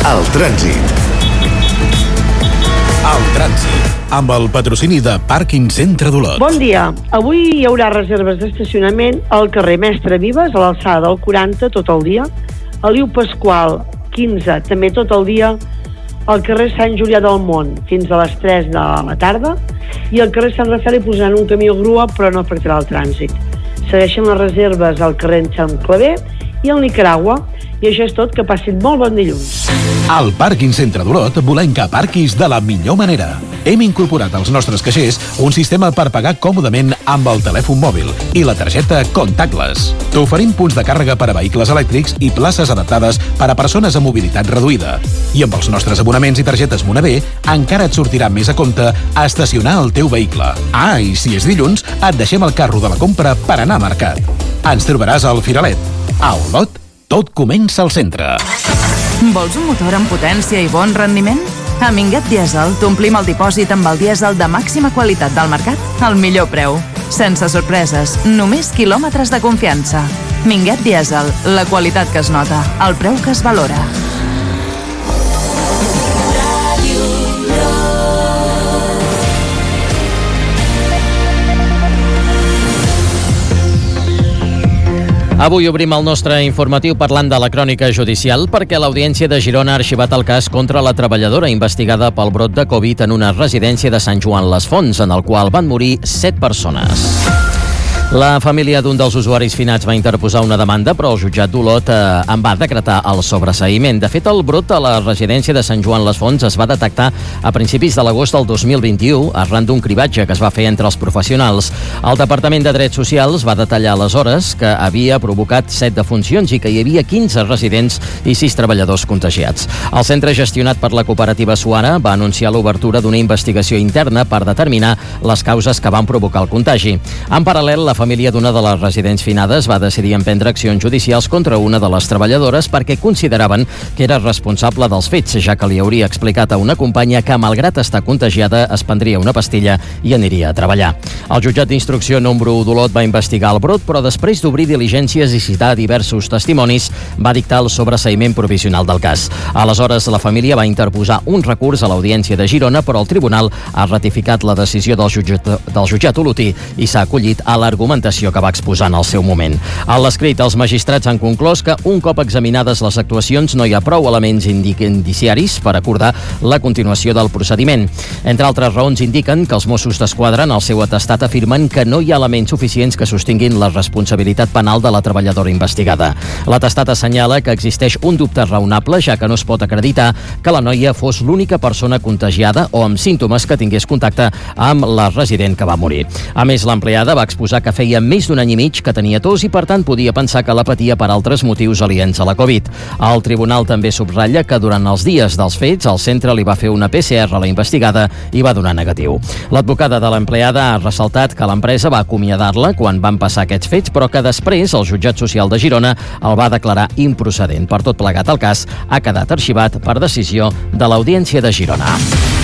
El trànsit. El trànsit, amb el patrocini de Pàrquing Centre d'Olot. Bon dia. Avui hi haurà reserves d'estacionament al carrer Mestre Vives, a l'alçada del 40, tot el dia, a Liu Pasqual, 15, també tot el dia, al carrer Sant Julià del Mont, fins a les 3 de la tarda, i al carrer Sant Rafael hi posaran un camió grua, però no afectarà el trànsit. Segueixen les reserves al carrer Sant Claver i al Nicaragua. I això és tot, que passin molt bon dilluns. Al Pàrquing Centre d'Olot volem que aparquis de la millor manera. Hem incorporat als nostres caixers un sistema per pagar còmodament amb el telèfon mòbil i la targeta Contactless. T'oferim punts de càrrega per a vehicles elèctrics i places adaptades per a persones amb mobilitat reduïda. I amb els nostres abonaments i targetes Monavé encara et sortirà més a compte a estacionar el teu vehicle. Ah, i si és dilluns, et deixem el carro de la compra per anar a mercat. Ens trobaràs al Firalet. A Olot, tot comença al centre. Vols un motor amb potència i bon rendiment? A Minguet Diesel t'omplim el dipòsit amb el dièsel de màxima qualitat del mercat al millor preu. Sense sorpreses, només quilòmetres de confiança. Minguet Diesel, la qualitat que es nota, el preu que es valora. Avui obrim el nostre informatiu parlant de la crònica judicial perquè l'Audiència de Girona ha arxivat el cas contra la treballadora investigada pel brot de Covid en una residència de Sant Joan les Fonts, en el qual van morir 7 persones. La família d'un dels usuaris finats va interposar una demanda, però el jutjat d'Olot en va decretar el sobreseïment. De fet, el brot a la residència de Sant Joan les Fonts es va detectar a principis de l'agost del 2021 arran d'un cribatge que es va fer entre els professionals. El Departament de Drets Socials va detallar aleshores que havia provocat 7 defuncions i que hi havia 15 residents i 6 treballadors contagiats. El centre gestionat per la cooperativa Suara va anunciar l'obertura d'una investigació interna per determinar les causes que van provocar el contagi. En paral·lel, la família d'una de les residents finades va decidir emprendre accions judicials contra una de les treballadores perquè consideraven que era responsable dels fets, ja que li hauria explicat a una companya que, malgrat estar contagiada, es prendria una pastilla i aniria a treballar. El jutjat d'instrucció número 1 d'Olot va investigar el brot, però després d'obrir diligències i citar diversos testimonis, va dictar el sobreseïment provisional del cas. Aleshores, la família va interposar un recurs a l'Audiència de Girona, però el tribunal ha ratificat la decisió del jutjat olotí i s'ha acollit a l'argumentació que va exposar en el seu moment. A l'escrit, els magistrats han conclòs que un cop examinades les actuacions no hi ha prou elements indiciaris per acordar la continuació del procediment. Entre altres raons, indiquen que els Mossos d'Esquadra en el seu atestat afirmen que no hi ha elements suficients que sostinguin la responsabilitat penal de la treballadora investigada. L'atestat assenyala que existeix un dubte raonable, ja que no es pot acreditar que la noia fos l'única persona contagiada o amb símptomes que tingués contacte amb la resident que va morir. A més, l'empleada va exposar que feia més d'un any i mig que tenia tos i, per tant, podia pensar que la patia per altres motius aliens a la Covid. El tribunal també subratlla que durant els dies dels fets el centre li va fer una PCR a la investigada i va donar negatiu. L'advocada de l'empleada ha ressaltat que l'empresa va acomiadar-la quan van passar aquests fets, però que després el jutjat social de Girona el va declarar improcedent. Per tot plegat, el cas ha quedat arxivat per decisió de l'Audiència de Girona.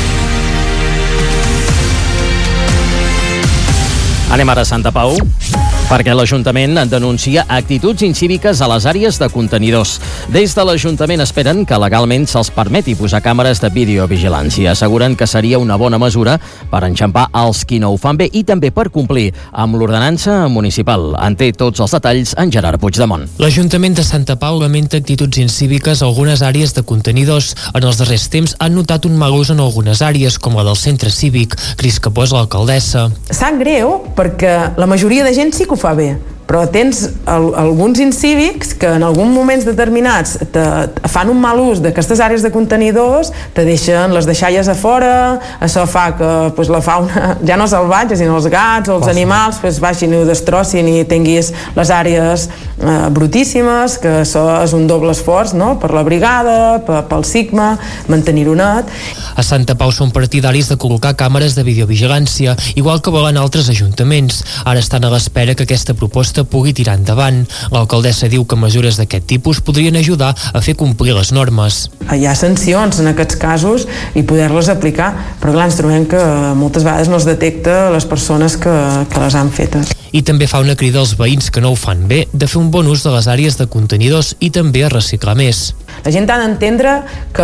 Anem ara a Santa Pau, perquè l'Ajuntament denuncia actituds incíviques a les àrees de contenidors. Des de l'Ajuntament esperen que legalment se'ls permeti posar càmeres de videovigilància. Asseguren que seria una bona mesura per enxampar els qui no ho fan bé i també per complir amb l'ordenança municipal. En té tots els detalls en Gerard Puigdemont. L'Ajuntament de Santa Pau lamenta actituds incíviques a algunes àrees de contenidors. En els darrers temps han notat un mal ús en algunes àrees, com la del centre cívic. Cris Capó és l'alcaldessa. Sap greu perquè la majoria de gent sí que ho fa bé, però tens alguns incívics que en alguns moments determinats fan un mal ús d'aquestes àrees de contenidors, te deixen les deixalles a fora, això fa que la fauna, ja no salvatge, sinó els gats o els animals baixin i ho destrossin i tinguis les àrees brutíssimes, que això és un doble esforç, no?, per la brigada, pel SIGMA, mantenir-ho net. A Santa Pau són partidaris de col·locar càmeres de videovigilància, igual que volen altres ajuntaments. Ara estan a l'espera que aquesta proposta projecte pugui tirar endavant. L'alcaldessa diu que mesures d'aquest tipus podrien ajudar a fer complir les normes. Hi ha sancions en aquests casos i poder-les aplicar, però clar, ens trobem que moltes vegades no es detecta les persones que les han fetes. I també fa una crida als veïns que no ho fan bé de fer un bon ús de les àrees de contenidors i també a reciclar més. La gent ha d'entendre que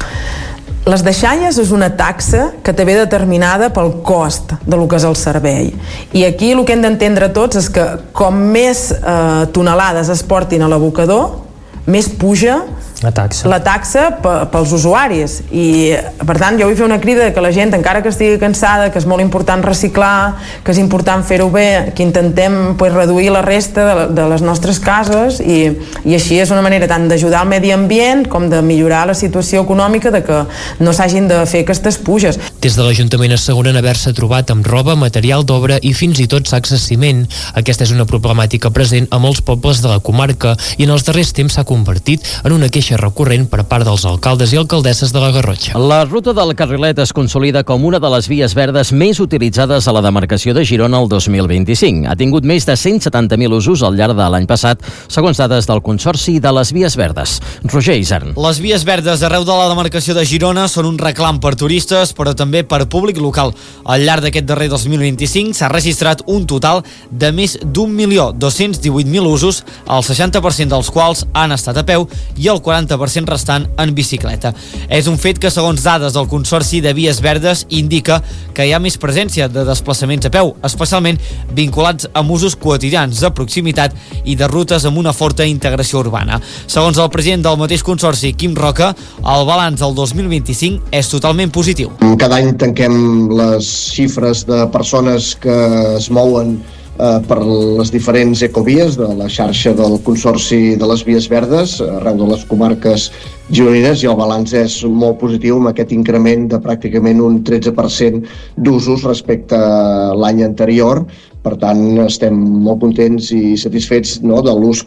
les deixalles és una taxa que té determinada pel cost de lo que és el servei. I aquí el que hem d'entendre tots és que com més tonelades es portin a l'abocador, més puja la taxa pels usuaris. I per tant jo vull fer una crida que la gent, encara que estigui cansada, que és molt important reciclar, que és important fer-ho bé, que intentem reduir la resta de les nostres cases i així és una manera tant d'ajudar al medi ambient com de millorar la situació econòmica de que no s'hagin de fer aquestes puges. Des de l'Ajuntament asseguren haver-se trobat amb roba, material d'obra i fins i tot sacs de ciment. Aquesta és una problemàtica present a molts pobles de la comarca i en els darrers temps s'ha convertit en una queixa recurrent per part dels alcaldes i alcaldesses de la Garrotxa. La ruta del Carrilet es consolida com una de les vies verdes més utilitzades a la demarcació de Girona el 2025. Ha tingut més de 170.000 usos al llarg de l'any passat, segons dades del Consorci de les Vies Verdes. Roger Isern. Les vies verdes arreu de la demarcació de Girona són un reclam per turistes, però també per públic local. Al llarg d'aquest darrer 2025 s'ha registrat un total de més d'1.218.000 usos, el 60% dels quals han estat a peu i el 40% restant en bicicleta. És un fet que, segons dades del Consorci de Vies Verdes, indica que hi ha més presència de desplaçaments a peu, especialment vinculats amb usos quotidians de proximitat i de rutes amb una forta integració urbana. Segons el president del mateix Consorci, Quim Roca, el balanç del 2025 és totalment positiu. Cada any tanquem les xifres de persones que es mouen per les diferents ecovies de la xarxa del Consorci de les Vies Verdes arreu de les comarques gironines i el balanç és molt positiu amb aquest increment de pràcticament un 13% d'usos respecte a l'any anterior. Per tant, estem molt contents i satisfets de l'ús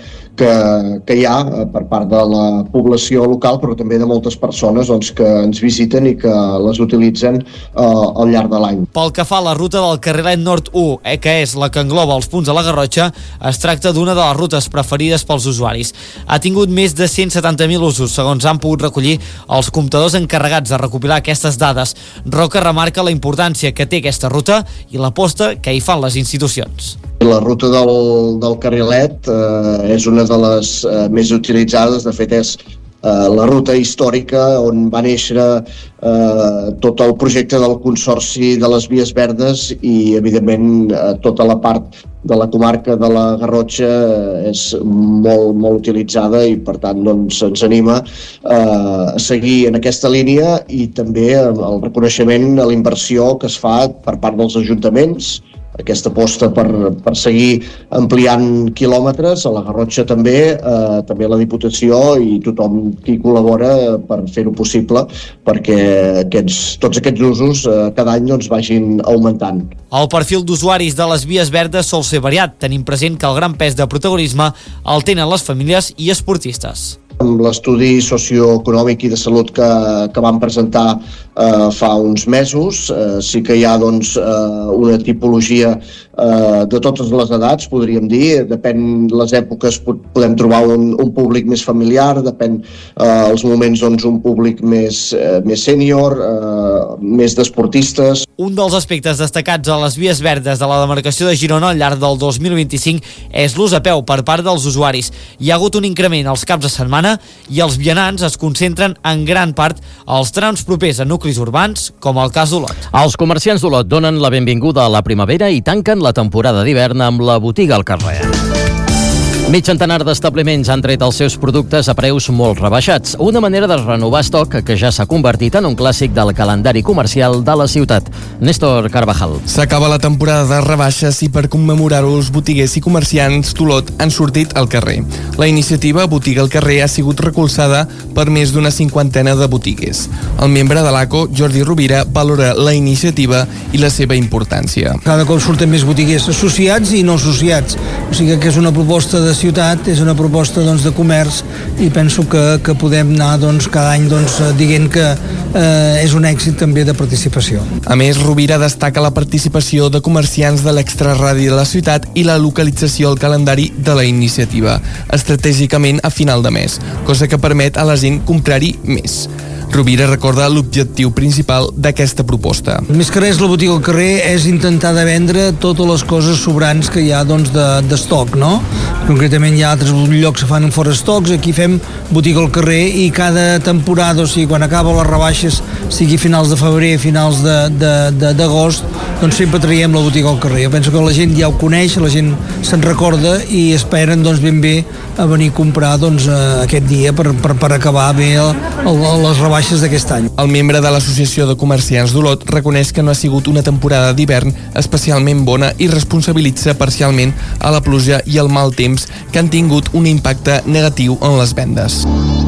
que hi ha per part de la població local, però també de moltes persones que ens visiten i que les utilitzen al llarg de l'any. Pel que fa a la ruta del Carrilet Nord 1, que és la que engloba els punts de la Garrotxa, es tracta d'una de les rutes preferides pels usuaris. Ha tingut més de 170.000 usos, segons han pogut recollir els comptadors encarregats de recopilar aquestes dades. Roca remarca la importància que té aquesta ruta i l'aposta que hi fan les institucions. La ruta del Carrilet és una de les més utilitzades, de fet és la ruta històrica on va néixer tot el projecte del Consorci de les Vies Verdes i evidentment tota la part de la comarca de la Garrotxa és molt utilitzada i per tant ens anima a seguir en aquesta línia i també el reconeixement a la inversió que es fa per part dels ajuntaments, aquesta aposta per seguir ampliant quilòmetres, a la Garrotxa també la Diputació i tothom qui col·labora per fer-ho possible perquè tots aquests usos cada any vagin augmentant. El perfil d'usuaris de les Vies Verdes sol ser variat, tenint present que el gran pes de protagonisme el tenen les famílies i esportistes. Amb l'estudi socioeconòmic i de salut que vam presentar fa uns mesos, sí que hi ha una tipologia de totes les edats, podríem dir. Depèn les èpoques, podem trobar un públic més familiar, depèn els moments un públic més sènior, més d'esportistes. Un dels aspectes destacats a les Vies Verdes de la demarcació de Girona al llarg del 2025 és l'ús a peu per part dels usuaris. Hi ha hagut un increment als caps de setmana i els vianants es concentren en gran part als trams propers a nuclis urbans, com el cas d'Olot. Els comerciants d'Olot donen la benvinguda a la primavera i tanquen la temporada d'hivern amb la botiga al carrer. Mig centenar d'establiments han tret els seus productes a preus molt rebaixats, una manera de renovar estoc que ja s'ha convertit en un clàssic del calendari comercial de la ciutat. Néstor Carvajal. S'acaba la temporada de rebaixes i per commemorar-ho els botiguers i comerciants d'Olot han sortit al carrer. La iniciativa Botiga al carrer ha sigut recolzada per més d'una cinquantena de botiguers. El membre de l'ACO, Jordi Rovira, valora la iniciativa i la seva importància. Cada cop surten més botiguers associats i no associats, o sigui que és una proposta de ciutat, és una proposta de comerç i penso que podem anar cada any dient que és un èxit també de participació. A més, Rovira destaca la participació de comerciants de l'extraradi de la ciutat i la localització al calendari de la iniciativa, estratègicament a final de mes, cosa que permet a la gent comprar-hi més. Rovira recorda l'objectiu principal d'aquesta proposta. Més que res, la botiga al carrer és intentar de vendre totes les coses sobrants que hi ha d'estoc, no? Concretament hi ha altres llocs que fan fora estocs, aquí fem botiga al carrer i cada temporada, o sigui, quan acaba les rebaixes, sigui finals de febrer, finals d'agost, sempre traiem la botiga al carrer. Jo penso que la gent ja ho coneix, la gent se'n recorda i esperen ben bé a venir a comprar aquest dia per acabar bé les rebaixes d'aquest any. El membre de l'Associació de Comerciants d'Olot reconeix que no ha sigut una temporada d'hivern especialment bona i responsabilitza parcialment a la pluja i el mal temps que han tingut un impacte negatiu en les vendes.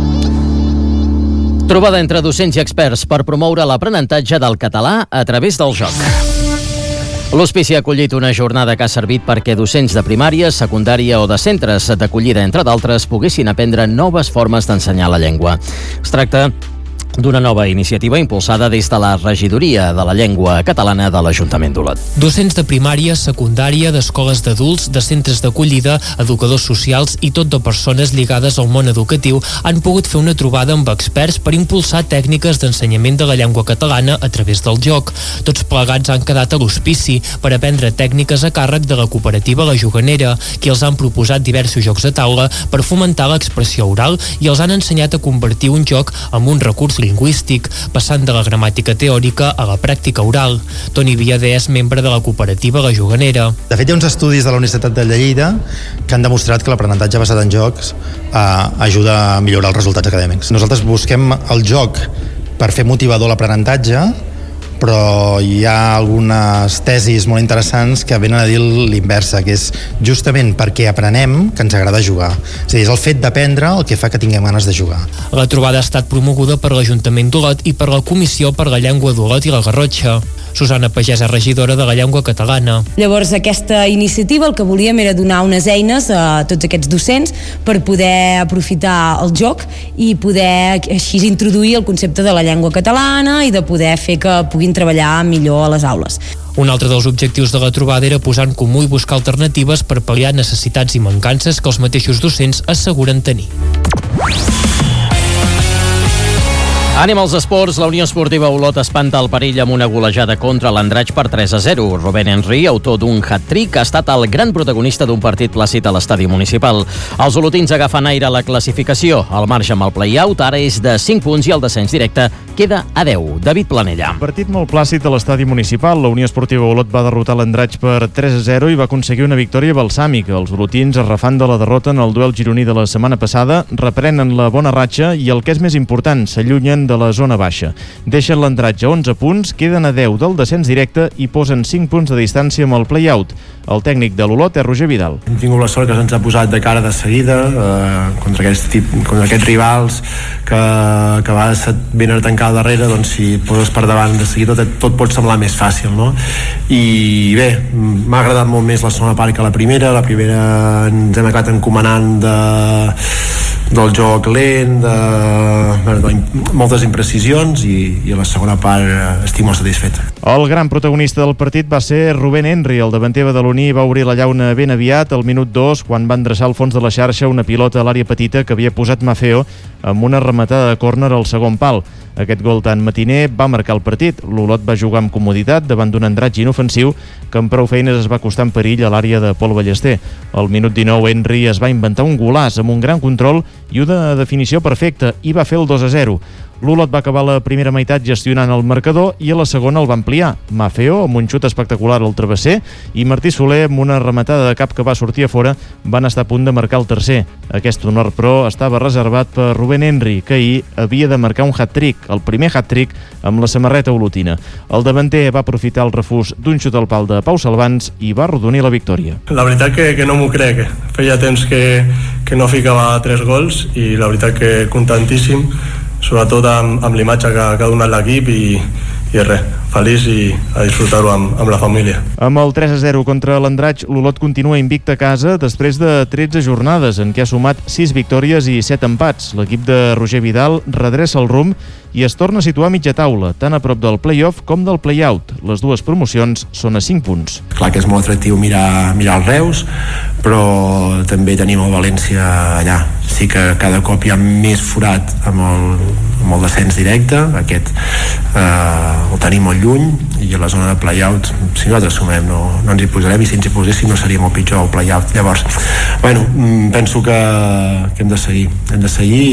Trobada entre docents i experts per promoure l'aprenentatge del català a través del joc. L'Hospici ha acollit una jornada que ha servit perquè docents de primària, secundària o de centres d'acollida, entre d'altres, poguessin aprendre noves formes d'ensenyar la llengua. Es tracta d'una nova iniciativa impulsada des de la Regidoria de la Llengua Catalana de l'Ajuntament d'Olot. Docents de primària, secundària, d'escoles d'adults, de centres d'acollida, educadors socials i tot de persones lligades al món educatiu han pogut fer una trobada amb experts per impulsar tècniques d'ensenyament de la llengua catalana a través del joc. Tots plegats han quedat a l'Hospici per aprendre tècniques a càrrec de la cooperativa La Juganera, que els han proposat diversos jocs de taula per fomentar l'expressió oral i els han ensenyat a convertir un joc en un recurs lingüístic, passant de la gramàtica teòrica a la pràctica oral. Toni Viadé és membre de la cooperativa La Juganera. De fet, hi ha uns estudis de la Universitat de Lleida que han demostrat que l'aprenentatge basat en jocs ajuda a millorar els resultats acadèmics. Nosaltres busquem el joc per fer motivador l'aprenentatge, però hi ha algunes tesis molt interessants que venen a dir l'inversa, que és justament perquè aprenem que ens agrada jugar. És a dir, és el fet d'aprendre el que fa que tinguem ganes de jugar. La trobada ha estat promoguda per l'Ajuntament d'Olot i per la Comissió per la Llengua d'Olot i la Garrotxa. Susana Pagès és regidora de la llengua catalana. Llavors, aquesta iniciativa el que volíem era donar unes eines a tots aquests docents per poder aprofitar el joc i poder així introduir el concepte de la llengua catalana i de poder fer que puguin treballar millor a les aules. Un altre dels objectius de la trobada era posar en comú i buscar alternatives per pal·liar necessitats i mancances que els mateixos docents asseguren tenir. Anem als esports. La Unió Esportiva Olot espanta el perill amb una golejada contra l'Andratx per 3-0. Rubén Henry, autor d'un hat-trick, ha estat el gran protagonista d'un partit plàcid a l'estadi municipal. Els olotins agafen aire a la classificació. El marge amb el play-out ara és de 5 punts i el descens directe queda a 10. David Planella. Partit molt plàcid a l'estadi municipal. La Unió Esportiva Olot va derrotar l'Andratx per 3-0 i va aconseguir una victòria balsàmica. Els olotins, arrafant de la derrota en el duel gironí de la setmana passada, reprenen la bona ratxa i el que és més important, s'allunyen de la zona baixa. Deixen l'Andratx a 11 punts, queden a 10 del descens directe i posen 5 punts de distància amb el play-out. El tècnic de l'Olot és Roger Vidal. Hem tingut la sort que se'ns ha posat de cara de seguida contra aquests rivals que a vegades et venen a tancar al darrere, doncs si et poses per davant de seguida tot pot semblar més fàcil, no? I bé, m'ha agradat molt més la segona part que la primera ens hem acabat encomanant del joc lent, de moltes imprecisions i a la segona part estic molt satisfet. El gran protagonista del partit va ser Rubén Henry. El davanter badaloní va obrir la llauna ben aviat al minut 2 quan va endreçar al fons de la xarxa una pilota a l'àrea petita que havia posat Mafeo amb una rematada de córner al segon pal. Aquest gol tan matiner va marcar el partit. L'Olot va jugar amb comoditat davant d'un Andratx inofensiu que amb prou feines es va acostar en perill a l'àrea de Pol Ballester. Al minut 19 Henry es va inventar un golaç amb un gran control i una definició perfecta i va fer el 2-0. L'Olot va acabar la primera meitat gestionant el marcador i a la segona el va ampliar. Mafeo, amb un xut espectacular al travesser, i Martí Soler, amb una rematada de cap que va sortir a fora, van estar a punt de marcar el tercer. Aquest honor, però, estava reservat per Rubén Henry, que ahir havia de marcar un hat-trick, el primer hat-trick amb la samarreta olotina. El davanter va aprofitar el refús d'un xut al pal de Pau Salvans i va arrodonir la victòria. La veritat que no m'ho crec. Feia temps que no ficava 3 gols i la veritat que contentíssim, sobretot amb l'imatge que ha donat l'equip i res, feliç i a disfrutar-ho amb la família. Amb el 3-0 contra l'Andratx, l'Olot continua invicta a casa després de 13 jornades, en què ha sumat 6 victòries i 7 empats. L'equip de Roger Vidal redreça el rumb i es torna a situar a mitja taula, tant a prop del play-off com del play-out. Les dues promocions són a 5 punts. Clar que és molt atractiu mirar el Reus, però també tenim el València allà. Sí que cada cop hi ha més forat amb el descens directe, aquest el tenim molt lluny, i a la zona de play-out, si nosaltres sumem no ens hi posarem, i si ens hi poséssim no seria molt pitjor el play-out. Llavors, penso que hem de seguir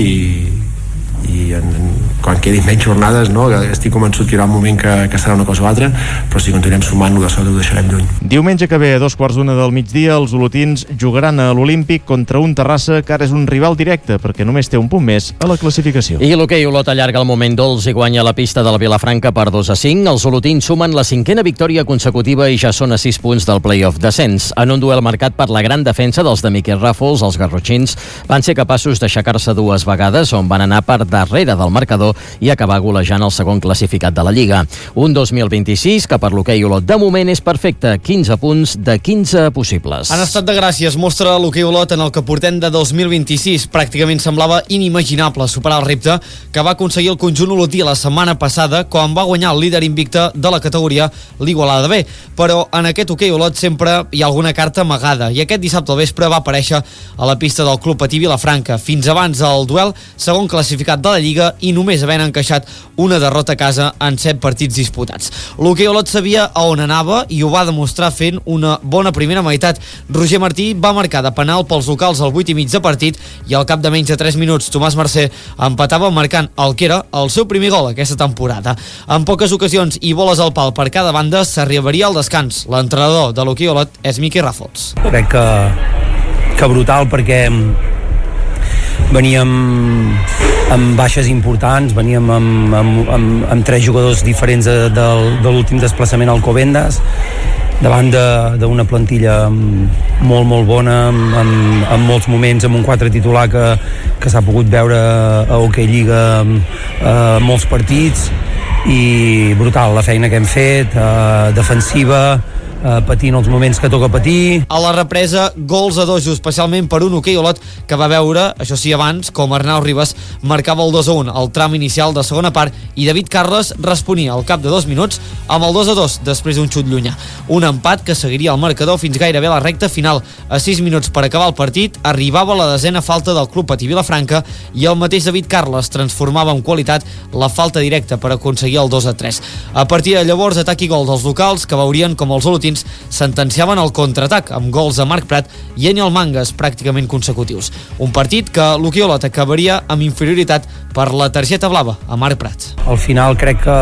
i quan quedin menys jornades, no? Estic convençut que hi haurà un moment que serà una cosa o altra, però si continuem sumant-lo de sota ho deixarem lluny. Diumenge que ve a 2:15 del migdia els olotins jugaran a l'Olímpic contra un Terrassa que ara és un rival directe perquè només té un punt més a la classificació. I l'hoquei Olot allarga el moment dolç i guanya la pista de la Vilafranca per 2-5. Els olotins sumen la 5a victòria consecutiva i ja són a 6 punts del play-off descens. En un duel marcat per la gran defensa dels de Miquel Ràfols, els garrotxins van ser capaços d'aixecar-se 2 vegades, on van anar per darrere del marcador i acabar golejant el segon classificat de la Lliga. Un 2026 que per l'hoquei Olot de moment és perfecte, 15 punts de 15 possibles. En estat de gràcies mostra l'hoquei Olot en el que portem de 2026. Pràcticament semblava inimaginable superar el repte que va aconseguir el conjunt olotí la setmana passada quan va guanyar el líder invicte de la categoria, l'Igualada B. Però en aquest hoquei Olot sempre hi ha alguna carta amagada i aquest dissabte al vespre va aparèixer a la pista del Club Patí Vilafranca. Fins abans del duel, segon classificat de la Lliga i només havent encaixat una derrota a casa en 7 partits disputats. L'hoquei Olot sabia a on anava i ho va demostrar fent una bona primera meitat. Roger Martí va marcar de penal pels locals al 8:30 de partit i al cap de menys de 3 minuts Tomàs Mercè empatava marcant el que era el seu primer gol aquesta temporada. En poques ocasions i boles al pal per cada banda s'arribaria al descans. L'entrenador de l'hoquei Olot és Miqui Ràfols. Crec que brutal perquè veníem amb baixes importants, veníem amb 3 jugadors diferents de l'últim desplaçament al Alcobendas, davant d'una plantilla molt bona, amb molts moments, amb un 4 titular que s'ha pogut veure a Hockey Lliga molts partits, i brutal la feina que hem fet, defensiva, patint els moments que toca patir. A la represa, gols a dojo, especialment per un hoquei Olot que va veure, això sí abans, com Arnau Ribas marcava el 2-1 al tram inicial de segona part i David Carles responia al cap de 2 minuts amb el 2-2 després d'un xut llunyà. Un empat que seguiria el marcador fins gairebé a la recta final. A 6 minuts per acabar el partit arribava la 10a falta del Club Patí Vilafranca i el mateix David Carles transformava en qualitat la falta directa per aconseguir el 2-3. A partir de llavors, atac i gol dels locals que veurien com els olotins sentenciaven el contraatac amb gols de Marc Prat i Eniel Mangas pràcticament consecutius. Un partit que l'hoquei Olot acabaria amb inferioritat per la targeta blava a Marc Prat. Al final crec que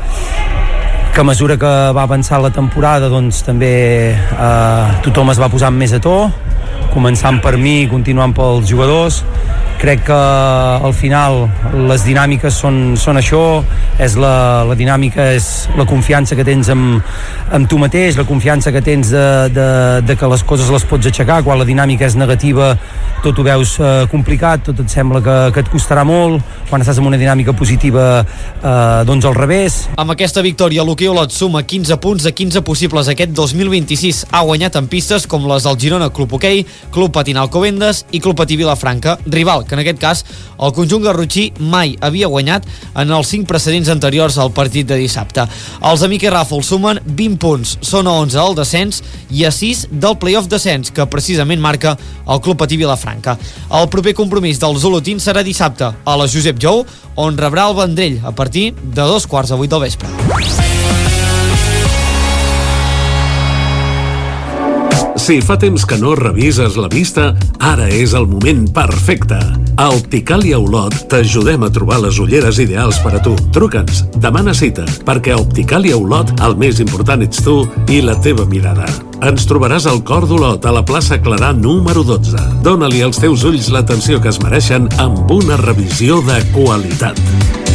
a mesura que va avançar la temporada doncs també tothom es va posant més a to, començant per mi i continuant pels jugadors. Crec que al final les dinàmiques són això, és la dinàmica és la confiança que tens amb tu mateix, la confiança que tens de que les coses les pots aixecar. Quan la dinàmica és negativa tot ho veus complicat, tot et sembla que et costarà molt. Quan estàs en una dinàmica positiva doncs al revés. Amb aquesta victòria l'hoquei Olot suma 15 punts de 15 possibles aquest 2026. Ha guanyat en pistes com les del Girona Club Hoquei, Club Patín Alcobendas i Club Patí Vilafranca, rival que en aquest cas el conjunt garrotxí mai havia guanyat en els 5 precedents anteriors al partit de dissabte. Els de Miqui Ràfols sumen 20 punts, són a 11 al descens i a 6 del play-off descens que precisament marca el Club Patí Vilafranca. El proper compromís dels olotins serà dissabte a la Josep Jou, on rebrà el Vendrell a partir de 2:15 del vespre. Si fa temps que no revises la vista, ara és el moment perfecte. A Opticàlia Olot t'ajudem a trobar les ulleres ideals per a tu. Truca'ns, demana cita, perquè a Opticàlia Olot el més important ets tu i la teva mirada. Ens trobaràs al cor d'Olot, a la plaça Clarà número 12. Dóna-li als teus ulls l'atenció que es mereixen amb una revisió de qualitat.